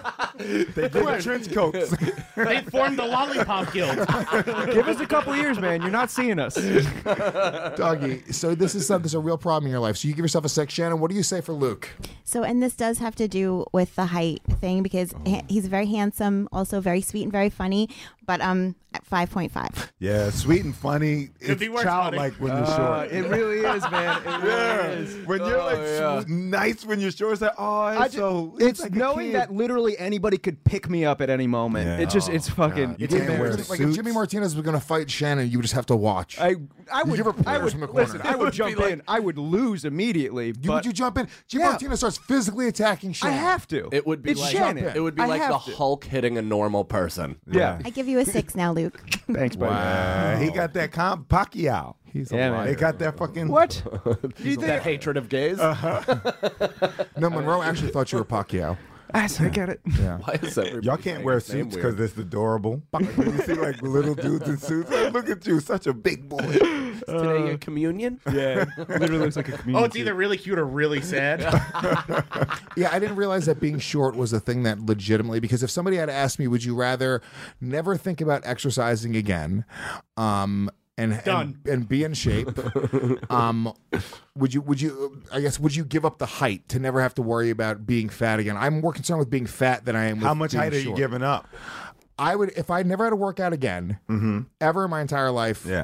They did trench coats. They formed the Lollipop Guild. Give us a couple years, man. You're not seeing us. Doggy, so this is something, this is a real problem in your life. So you give yourself a six. Shannon, what do you say for Luke? So, and this does have to do with the height thing because ha- he's very handsome, also very sweet and very funny, but um, at five point five. Yeah, sweet and funny. It's be worse, childlike when you're Uh, short. it really is, man. It really Yeah, is. when you're like yeah. sw- nice when you're short, it's like, oh, it's I ju- so. it's like a knowing kid. that literally anybody could pick me up at any moment. Yeah. It's just, it's fucking, God. You it's can't wear embarrassing. Like if suits. Jimmy Martinez was going to fight Shannon, you would just have to watch. I, I would, give her I players would, from the corner. listen, I It would would jump be like- in. I would lose immediately. You, but would you jump in? Jimmy Yeah. Martinez starts physically attacking I Shannon. have to. It would be it's like Shannon. it would be I like have the to. Hulk hitting a normal person. Yeah. I give you a six now, Luke. Thanks, buddy. Uh, he got that com Pacquiao. He's Yeah, a man. liar. They got that fucking What? You that hatred of gays? No, Monroe actually thought you were Pacquiao. I get it. Yeah. Why is everybody Y'all can't saying wear his name suits weird? because it's adorable. Like, when you see like little dudes in suits, like, look at you, such a big boy. Is today a communion? Yeah. Literally looks like a community. Oh, it's either really cute or really sad. Yeah, I didn't realize that being short was a thing that legitimately, because if somebody had asked me, would you rather never think about exercising again, um, and, Done. and and be in shape, um, would you would you I guess would you give up the height to never have to worry about being fat again? I'm more concerned with being fat than I am with How much being height are you short. giving up? I would, if I never had to work out again, ever in my entire life. Yeah.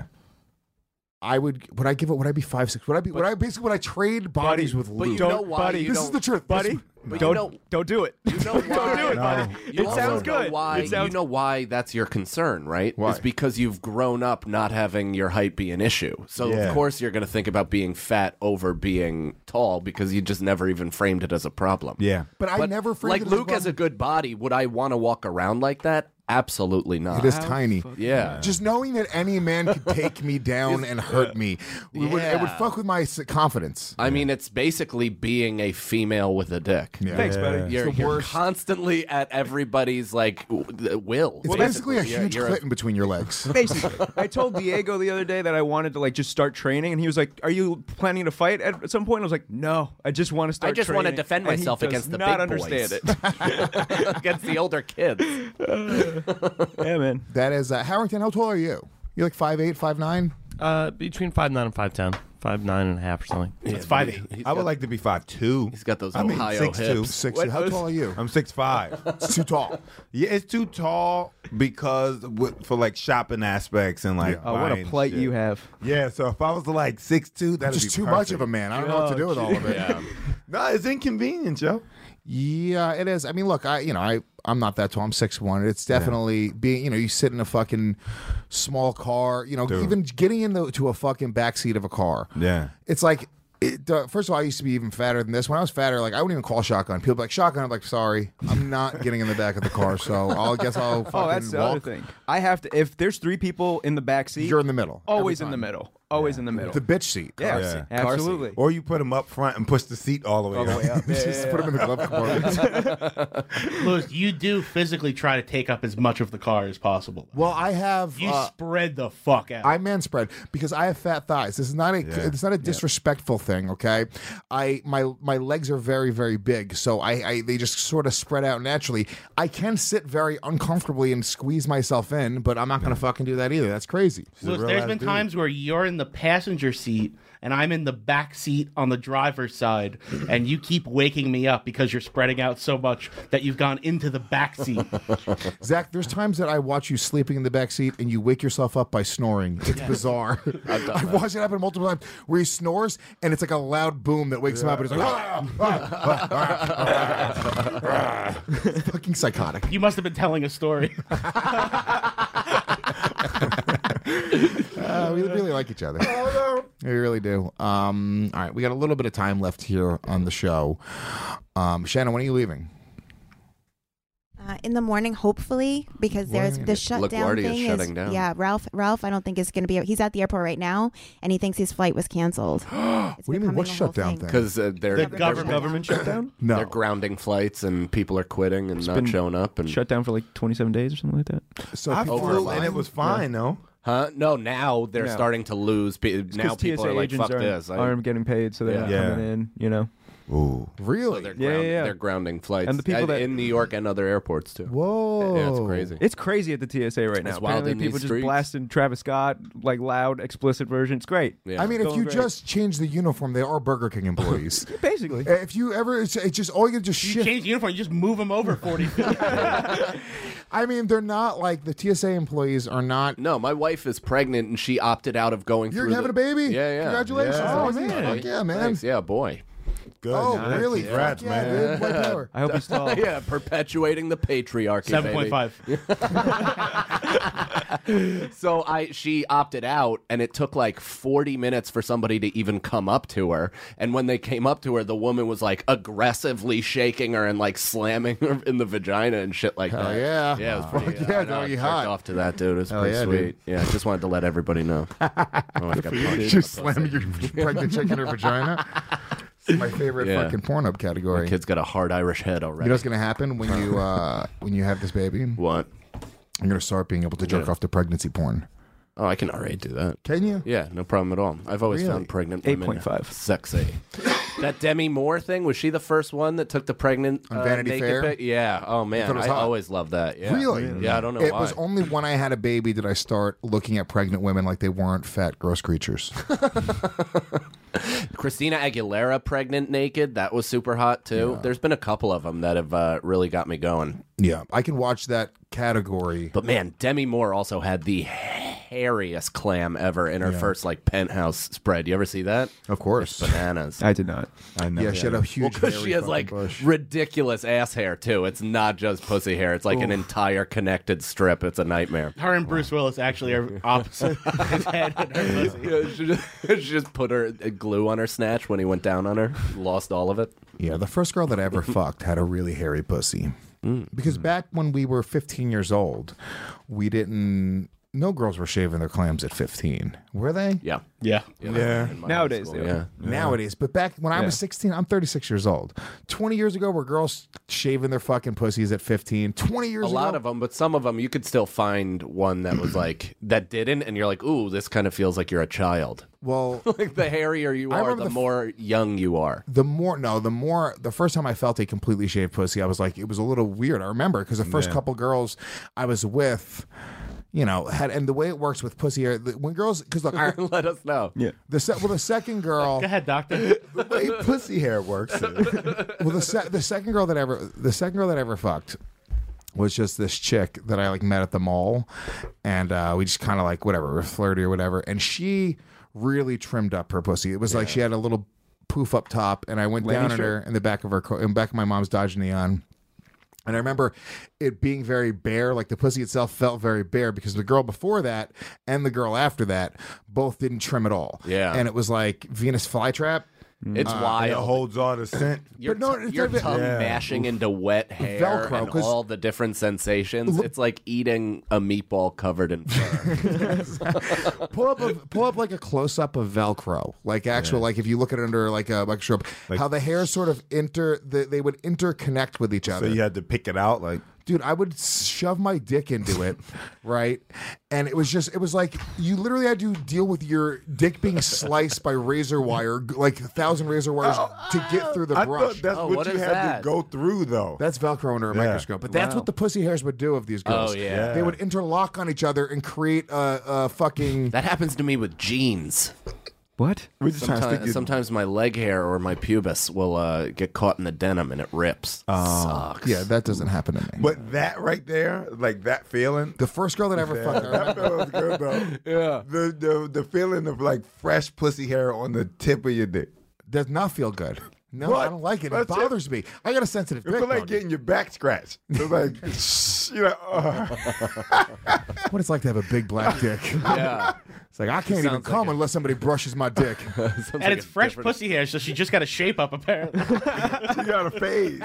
I would. Would I give it? Would I be five six? Would I be? would I basically? Would I trade bodies with But Luke? you know why buddy, you this don't, is the truth, buddy. But don't you know, don't do it. You know why? Don't do it, buddy. You It also sounds know good. Why, It sounds you know why that's your concern, right? Why? It's because you've grown up not having your height be an issue. So Yeah. of course you're going to think about being fat over being tall because you just never even framed it as a problem. Yeah. But I never framed like it as a Luke has a good body. Would I want to walk around like that? Absolutely not. It is tiny. Yeah. Just knowing that any man could take me down and hurt me, it would, it would Yeah. fuck with my s- confidence. I mean, it's basically being a female with a dick. Yeah. Thanks, buddy. You're, It's the you're worst. constantly at everybody's like w- will. It's basically a You're- huge you're clit in between your legs. Basically, I told Diego the other day that I wanted to like just start training, and he was like, "Are you planning to fight at, at some point?" I was like, "No, I just want to start. I just want to training." defend And he myself does against the not big understand boys. it. against the older kids. Yeah, man. That is uh, Harrington. How tall are you? You're like five eight, five nine. Uh, between five nine and five ten, five nine and a half or something. It's five eight. I would like to be five two. He's got those I mean, Ohio six two. hips. Six. How tall are you? I'm six five. It's too tall. Yeah, it's too tall because w- for like shopping aspects and like. Oh, what a buying plight shit. you have. Yeah, so if I was like six two, that'd Just be too perfect. much of a man. I don't know what to do with all of it. Yeah. No, it's inconvenient, Joe. Yeah, it is. I mean, look, I you know, I I'm not that tall. I'm six one. It's definitely being, you know, you sit in a fucking small car, you know, Dude. even getting into a fucking backseat of a car. Yeah. It's like it, uh, first of all, I used to be even fatter than this. When I was fatter, like I wouldn't even call shotgun. People be like shotgun. I'm like, sorry, I'm not getting in the back of the car. So I'll guess I'll fucking Oh, that's the walk. other thing. I have to. If there's three people in the back seat, You're in the middle. always every in the time. middle. Always in the middle. The bitch seat. yeah, Car Yeah. seat. absolutely. Or you put them up front and push the seat all the way All the up. way up. Yeah, Just yeah, put them in the glove compartment. Louis, you do physically try to take up as much of the car as possible. Well, I have. You uh, spread the fuck out. I man spread because I have fat thighs. This is not a Yeah. it's not a disrespectful thing, okay? I my my legs are very very big, so I, I they just sort of spread out naturally. I can sit very uncomfortably and squeeze myself in, but I'm not going to fucking do that either. That's crazy. Louis, real there's ass been dude. times where you're in the passenger seat and I'm in the back seat on the driver's side, and you keep waking me up because you're spreading out so much that you've gone into the back seat. Zach, there's times that I watch you sleeping in the back seat and you wake yourself up by snoring. It's bizarre. I've, I've watched it happen multiple times where he snores and it's like a loud boom that wakes him up and he's like, "Ah, ah, ah, ah." It's fucking psychotic. You must have been telling a story. Uh, we really like each other. We really do. Um, all right, we got a little bit of time left here on the show. Um, Shannon, when are you leaving? Uh, in the morning, hopefully, because there's the shutdown LaGuardia is thing. shutting down. Yeah, Ralph. Ralph, I don't think is going to be. He's at the airport right now, and he thinks his flight was canceled. What do you mean? What shutdown thing? Because uh, they're, The they're- government. Government shutdown. No. they're grounding flights and people are quitting and not been showing up. And Shut down for like twenty-seven days or something like that. So I people flew are and lying? it was fine though. Huh? No, now they're No. starting to lose. pe- Now Because people T S A are like, agents "Fuck aren't, this." I- aren't getting paid, so they're Yeah. not Yeah. coming in. You know. Ooh. Really? So they're, Yeah, ground- yeah, yeah. they're grounding flights. And the people uh, that- in New York and other airports too. Whoa. Yeah, it's crazy. It's crazy at the T S A right now. It's wild Apparently in these people just streets. blasting Travis Scott, like loud, explicit version. It's great. Yeah. I mean, if Going you great. just change the uniform, they are Burger King employees. Basically. If you ever, it's, it's just all you just You shift. change the uniform, you just move them over forty feet. I mean, they're not like the T S A employees are not. No, my wife is pregnant and she opted out of going You're through. having the- a baby? Yeah, yeah. Congratulations. Yeah. Oh, man. Fuck yeah, man. Thanks. Yeah, boy. Good. Oh, Nice. really? Congrats, Fuck yeah, man. dude. White power. I hope he's tall. Yeah, perpetuating the patriarchy. Seven point baby. five. So I she opted out, and it took like forty minutes for somebody to even come up to her. And when they came up to her, the woman was like aggressively shaking her and like slamming her in the vagina and shit like Hell that. yeah. yeah, it was Fuck pretty. yeah, I know, no, I you jerked hot. off to that, dude. It was Hell pretty yeah, sweet. dude. Yeah, I just wanted to let everybody know. Oh, I got punched. Just slamming your pregnant chick in her vagina. It's my favorite Yeah. fucking Pornhub category. My kid's got a hard Irish head already. You know what's gonna happen when you uh, when you have this baby? What? I'm gonna start being able to jerk Yeah. off to pregnancy porn. Oh, I can already do that. Can you? Yeah, no problem at all. I've always Really? found pregnant women eight point five. sexy. That Demi Moore thing, was she the first one that took the pregnant On uh, Vanity naked Fair? pic? Yeah. Oh man, thought it was I hot? always love that. Yeah. Really? Yeah, I don't know It why. was only when I had a baby did I start looking at pregnant women like they weren't fat, gross creatures. Christina Aguilera pregnant naked. That was super hot too. There's been a couple of them that have uh, really got me going. Yeah, I can watch that category. But man, Demi Moore also had the hairiest hairiest clam ever in her Yeah. first like penthouse spread. You ever see that? Of course. It's bananas. I did not. I know. Yeah, she had a huge. Well, because hairy she has fucking like bush. ridiculous ass hair too. It's not just pussy hair. It's like an entire connected strip. It's a nightmare. Her and Bruce Willis actually are opposite. His head and her pussy. Yeah, she, just, she just put her uh, glue on her snatch when he went down on her. Lost all of it. Yeah, the first girl that I ever fucked had a really hairy pussy. Because back when we were fifteen years old, we didn't. No girls were shaving their clams at fifteen, were they? Yeah. Yeah. Yeah. In my Nowadays, school, they yeah. are. Nowadays, but back when I was Yeah. sixteen, I'm thirty-six years old. twenty years ago, were girls shaving their fucking pussies at fifteen? twenty years A ago, lot of them, but some of them you could still find one that was like that didn't, and you're like, ooh, this kind of feels like you're a child. Well, like the hairier you I are, remember the, the f- more young you are. the more no, the more the first time I felt a completely shaved pussy, I was like, it was a little weird. I remember because the first Yeah. couple girls I was with, you know, had and the way it works with pussy hair, the- when girls because look, I, Let us know. Yeah. the se- well the second girl. Go ahead, doctor. The way pussy hair works. Well, the se- the second girl that ever the second girl that I ever fucked was just this chick that I like met at the mall, and uh, we just kind of like whatever, we're flirty or whatever, and she really trimmed up her pussy. It was like she had a little poof up top, and I went Landing down on her strip? in the back of her co- in the back of my mom's Dodge Neon. And I remember it being very bare, like the pussy itself felt very bare because the girl before that and the girl after that both didn't trim at all. Yeah. And it was like Venus flytrap. It's It wild. holds all the scent. Your, But no, t- it's your not- tongue Yeah. mashing into wet hair Velcro, and 'cause- all the different sensations. It's like eating a meatball covered in fur. pull up, a, pull up like a close up of Velcro, like actual, like if you look at it under like a microscope, Like- how the hairs sort of inter, the, they would interconnect with each So other. you had to pick it out, like Dude, I would shove my dick into it, right? And it was just, it was like you literally had to deal with your dick being sliced by razor wire, like a thousand razor wires to get through the I brush. thought that's Oh, what, what you is had that? to go through, though. That's Velcro under a Yeah. microscope. But that's Wow. what the pussy hairs would do of these girls. Oh, yeah. They would interlock on each other and create a, a fucking. That happens to me with jeans. What? We're just trying to Sometimes, stick you- sometimes my leg hair or my pubis will uh, get caught in the denim and it rips. Sucks. Yeah, that doesn't happen to me. But that right there, like that feeling. The first girl that ever Yeah, fucked, I that remember- feels good though. Yeah. The, the the feeling of like fresh pussy hair on the tip of your dick. does not feel good. No, What? I don't like it. It That's it. bothers me. I got a sensitive It dick. feel like Tony. getting your back scratched. It's like, you know, uh. what it's like to have a big black dick. Yeah. It's like I can't even Sounds come like a- unless somebody brushes my dick. And it's fresh pussy hair, so she just got a shape up, apparently. You got a fade.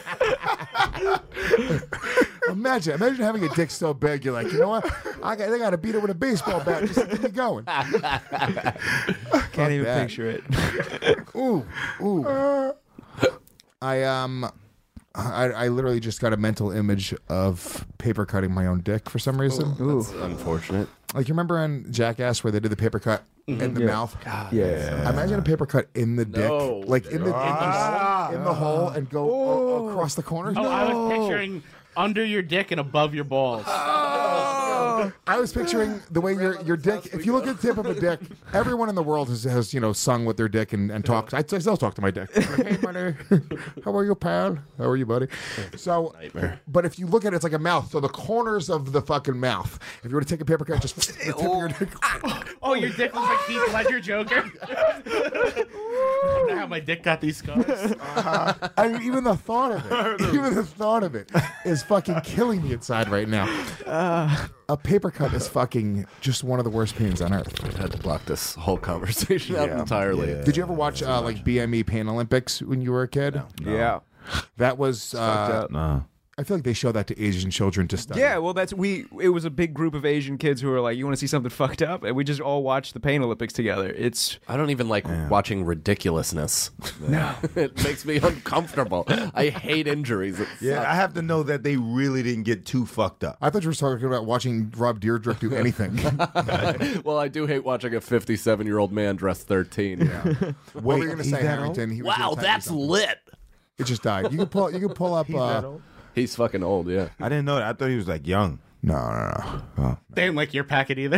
imagine, imagine having a dick so big. You're like, you know what? I got, they got to beat it with a baseball bat just to keep me going. Can't even that. picture it. Ooh, ooh. I um, I, I literally just got a mental image of paper cutting my own dick for some reason. That's unfortunate. Like you remember in Jackass where they did the paper cut in the Yeah. mouth? Yeah. Imagine a paper cut in the dick, No. like in the in the, hole, in the hole, and go a- across the corners. Oh, I was picturing under your dick and above your balls. I was picturing the way your your dick. If you look at the tip of a dick, everyone in the world has, has you know sung with their dick and, and talked. I, I still talk to my dick. Hey, buddy, how are you, pal? How are you, buddy? So, but if you look at it, it's like a mouth. So the corners of the fucking mouth. If you were to take a paper cut, just the tip of your dick. Oh, your dick looks like Heath Ledger Joker. I don't know how my dick got these scars. Uh-huh. I mean, even the thought of it, even the thought of it, is fucking killing me inside right now. Uh, a paper cut is fucking just one of the worst pains on earth. I had to block this whole conversation out Yeah. entirely. Yeah. Did you ever watch uh, like B M E Pain Olympics when you were a kid? Yeah. That was. Uh, No. I feel like they show that to Asian children to study. Yeah, well, that's we. It was a big group of Asian kids who were like, "You want to see something fucked up?" And we just all watched the Pain Olympics together. It's I don't even like watching ridiculousness. no. It makes me uncomfortable. I hate injuries. It Yeah, I have to know that they really didn't get too fucked up. I thought you were talking about watching Rob Dyrdek do anything. sucks. Well, I do hate watching a fifty-seven-year-old man dress thirteen. What were you going to he's say, that Harrington? He was Wow, gonna type that's something. lit. It just died. You can pull. You can pull up. Uh, He's fucking old, yeah. I didn't know that. I thought he was like young. no, no, no. They didn't like your packet either.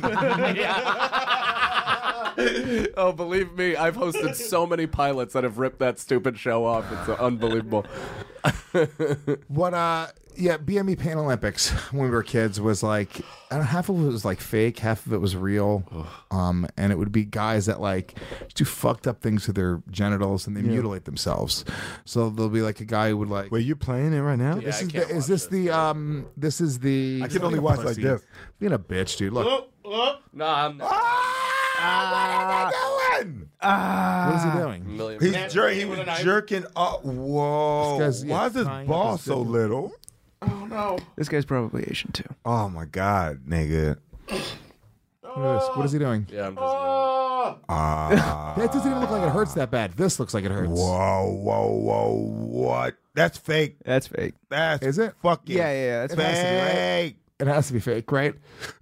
Oh, believe me, I've hosted so many pilots that have ripped that stupid show off. It's uh, unbelievable. What? Uh, yeah, B M E Pain Olympics when we were kids was like, I don't know, half of it was like fake, half of it was real. Um, and it would be guys that like do fucked up things with their genitals and they Yeah. mutilate themselves. So there'll be like a guy who would like. Wait, you playing it right now? This is the, is this the um? This is the. I can only watch like Pussy. this. Being a bitch, dude. Look. Oh, oh. No, I'm. Ah, what am I doing? What is he doing? Million. He's jer- he was jerking up. Whoa. This guy's, yeah, Why is his tying up ball his so dick. little? Oh no. This guy's probably Asian too. Oh my god, nigga. Look at this. What is he doing? Yeah, I'm just. Ah. That doesn't even look like it hurts that bad. This looks like it hurts. Whoa, whoa, whoa, what? That's fake. That's fake. That's Is it? fucking Yeah, yeah, yeah. That's It has to be, right? fake. It has to be fake, right?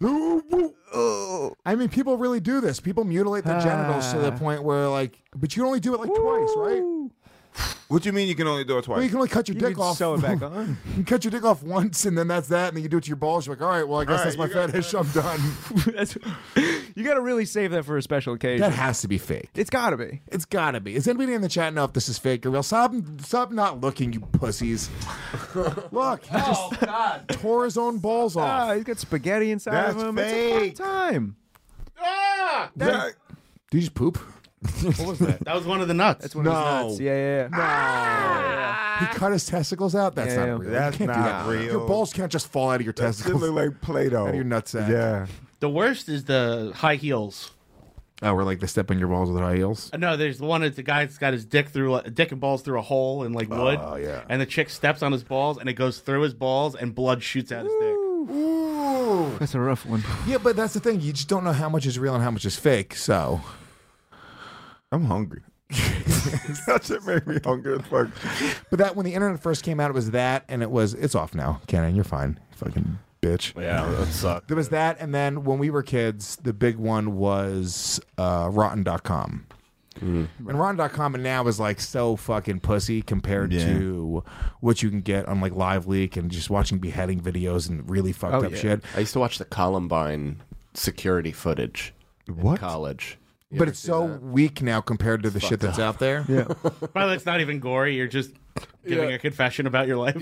I mean, people really do this. People mutilate their genitals to the point where, like, but you can only do it like twice, right? What you mean you can only do it twice? Well, you can only cut your You dick can off. sew it back on. You can cut your dick off once, and then that's that, and then you do it to your balls. You're like, all right, well, I guess All that's right, my you got fetish. I'm done. That's, you got to really save that for a special occasion. That has to be fake. It's got to be. It's got to be. Does anybody in the chat know if this is fake or real? Stop, stop not looking, you pussies. Look, he just Oh God. tore his own balls Ah, off. he's got spaghetti inside That's of him. fake. It's a fun time. Ah! That- Did you just poop? What was that? That was one of the nuts. That's one of his No. nuts. Yeah, yeah, yeah. He cut his testicles out? That's Yeah, not real. that's you can't not do that. real. Your balls can't just fall out of your That shit testicles. look like Play-Doh. Out of your nutsack. Yeah. The worst is the high heels. Oh, we're like the step on your balls with high heels? Uh, No, there's the one that's the guy that's got his dick through a dick and balls through a hole in like wood. Oh, yeah. And the chick steps on his balls and it goes through his balls and blood shoots out his dick. Ooh. That's a rough one. Yeah, but that's the thing. You just don't know how much is real and how much is fake, so. I'm hungry. That shit made me hungry as fuck. But that when the internet first came out, it was that, and it was, it's off now. Cannon, you're fine. Fucking bitch. Yeah, that sucked. There was that, and then when we were kids, the big one was uh, Rotten dot com. And Rotten dot com now is like so fucking pussy compared Yeah. to what you can get on like Live Leak and just watching beheading videos and really fucked Oh, up yeah. shit. I used to watch the Columbine security footage What? in college. You But ever it's see so that? weak now compared to the shit that's out there. Yeah. By the way, it's not even gory. You're just giving Yeah. a confession about your life.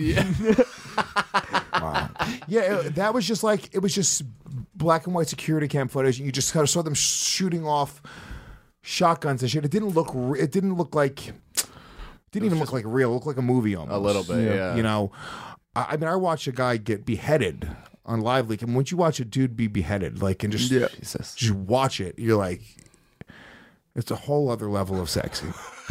Yeah, it- that was just like it was just black and white security cam footage, and you just kind of saw them shooting off shotguns and shit. It didn't look. Re- it didn't look like. Didn't even look like real. It looked like a movie almost. A little bit, yeah. You know, I, I mean, I watched a guy get beheaded on Live Leak, and once you watch a dude be beheaded, like, and just Yeah. just watch it, you're like, it's a whole other level of sexy.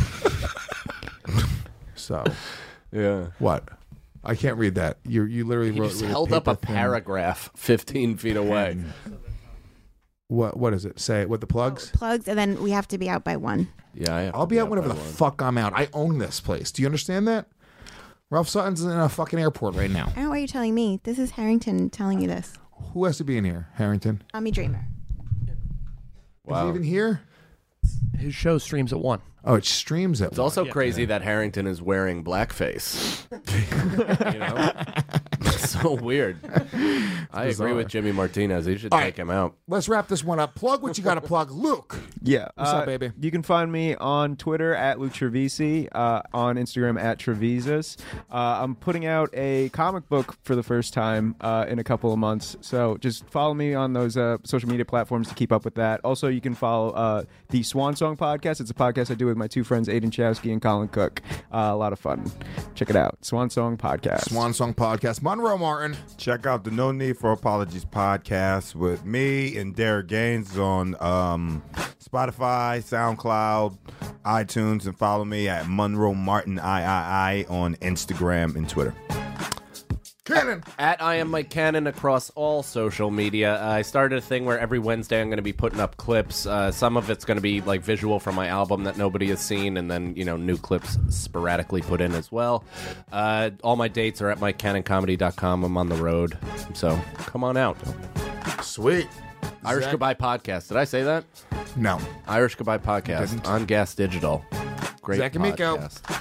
So, Yeah. what? I can't read that. You you literally He wrote just with held up a paper pen. paragraph fifteen feet away. What what is it? Say it with the plugs. Plugs, and then we have to be out by one. Yeah, I have I'll to be out whenever by the one. fuck I'm out. I own this place. Do you understand that? Ralph Sutton's in a fucking airport right now. I don't know why you're telling me. This is Harrington telling you this. Who has to be in here? Harrington. Tommy Dreamer. Is Wow. he even here? His show streams at one. Oh, it streams at It's also crazy that Harrington is wearing blackface. You know? It's so weird. I agree bizarre. with Jimmy Martinez. He should All take right. him out. Let's wrap this one up. Plug what you got to plug. Luke. Yeah. What's uh, up, baby? You can find me on Twitter at Luke Trevisi, uh, on Instagram at Trevisus. Uh, I'm putting out a comic book for the first time uh, in a couple of months. So just follow me on those uh, social media platforms to keep up with that. Also, you can follow uh, the Swan Song Podcast. It's a podcast I do with my two friends, Aiden Chowsky and Colin Cook. Uh, a lot of fun. Check it out. Swan Song Podcast. Swan Song Podcast. Monroe Martin. Check out the No Need for Apologies podcast with me and Derek Gaines on um, Spotify, SoundCloud, iTunes, and follow me at Monroe Martin I I I on Instagram and Twitter. Cannon. At I am Mike Cannon across all social media. Uh, I started a thing where every Wednesday I'm going to be putting up clips. Uh, some of it's going to be like visual from my album that nobody has seen, and then you know new clips sporadically put in as well. Uh, all my dates are at mike cannon comedy dot com. I'm on the road, so come on out. Sweet. Irish Zach? Goodbye Podcast. Did I say that? No. Irish Goodbye Podcast Didn't. on Gas Digital. Great Zach Amico. podcast.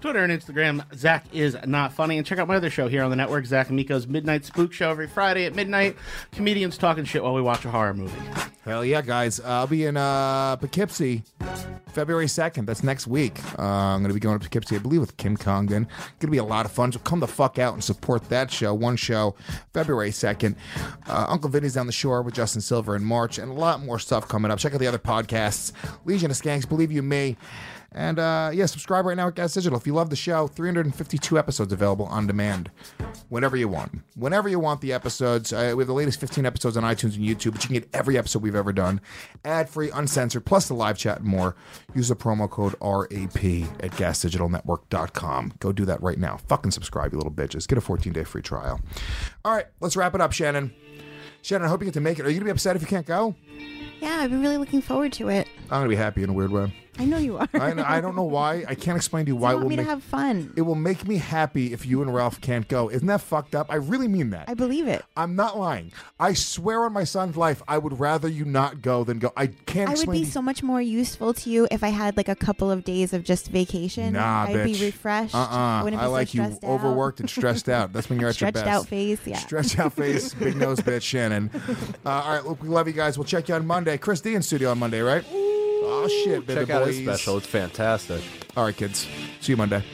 Twitter and Instagram, Zach is not funny. And check out my other show here on the network, Zach and Miko's Midnight Spook Show every Friday at midnight. Comedians talking shit while we watch a horror movie. Hell yeah, guys. Uh, I'll be in uh, Poughkeepsie February second. That's next week. Uh, I'm going to be going to Poughkeepsie, I believe, with Kim Congdon. Going to be a lot of fun. So come the fuck out and support that show. One show, February second. Uh, Uncle Vinny's Down the Shore with Justin Silver in March, and a lot more stuff coming up. Check out the other podcasts. Legion of Skanks, Believe You Me. And uh, yeah, subscribe right now at Gas Digital. If you love the show, three hundred fifty-two episodes available on demand. Whenever you want. Whenever you want the episodes. Uh, we have the latest fifteen episodes on iTunes and YouTube, but you can get every episode we've ever done. Ad-free, uncensored, plus the live chat and more. Use the promo code R A P at gas digital network dot com. Go do that right now. Fucking subscribe, you little bitches. Get a fourteen-day free trial. All right, let's wrap it up, Shannon. Shannon, I hope you get to make it. Are you going to be upset if you can't go? Yeah, I've been really looking forward to it. I'm going to be happy in a weird way. I know you are. I, I don't know why. I can't explain to you why You it want will me make to have fun. It will make me happy if you and Ralph can't go. Isn't that fucked up? I really mean that. I believe it. I'm not lying. I swear on my son's life, I would rather you not go than go. I can't I would explain. be to so much more useful to you if I had like a couple of days of just vacation. Nah, I'd bitch. be refreshed. Uh-uh. Wouldn't I be so like you stressed out. overworked and stressed out. That's when you're at your Stretched best. out face, yeah. Stretched out face, big nose bitch, Shannon. Uh, all right, look, we love you guys. We'll check you on Monday. Chris D in studio on Monday, right? Oh, shit, baby Check out his boys. special. It's fantastic. All right, kids. See you Monday.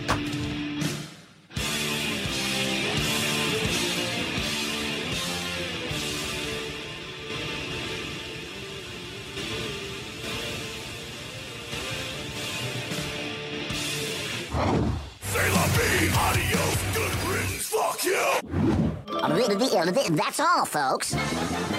Say la vie, adios, good riddance, fuck you. That's all, folks.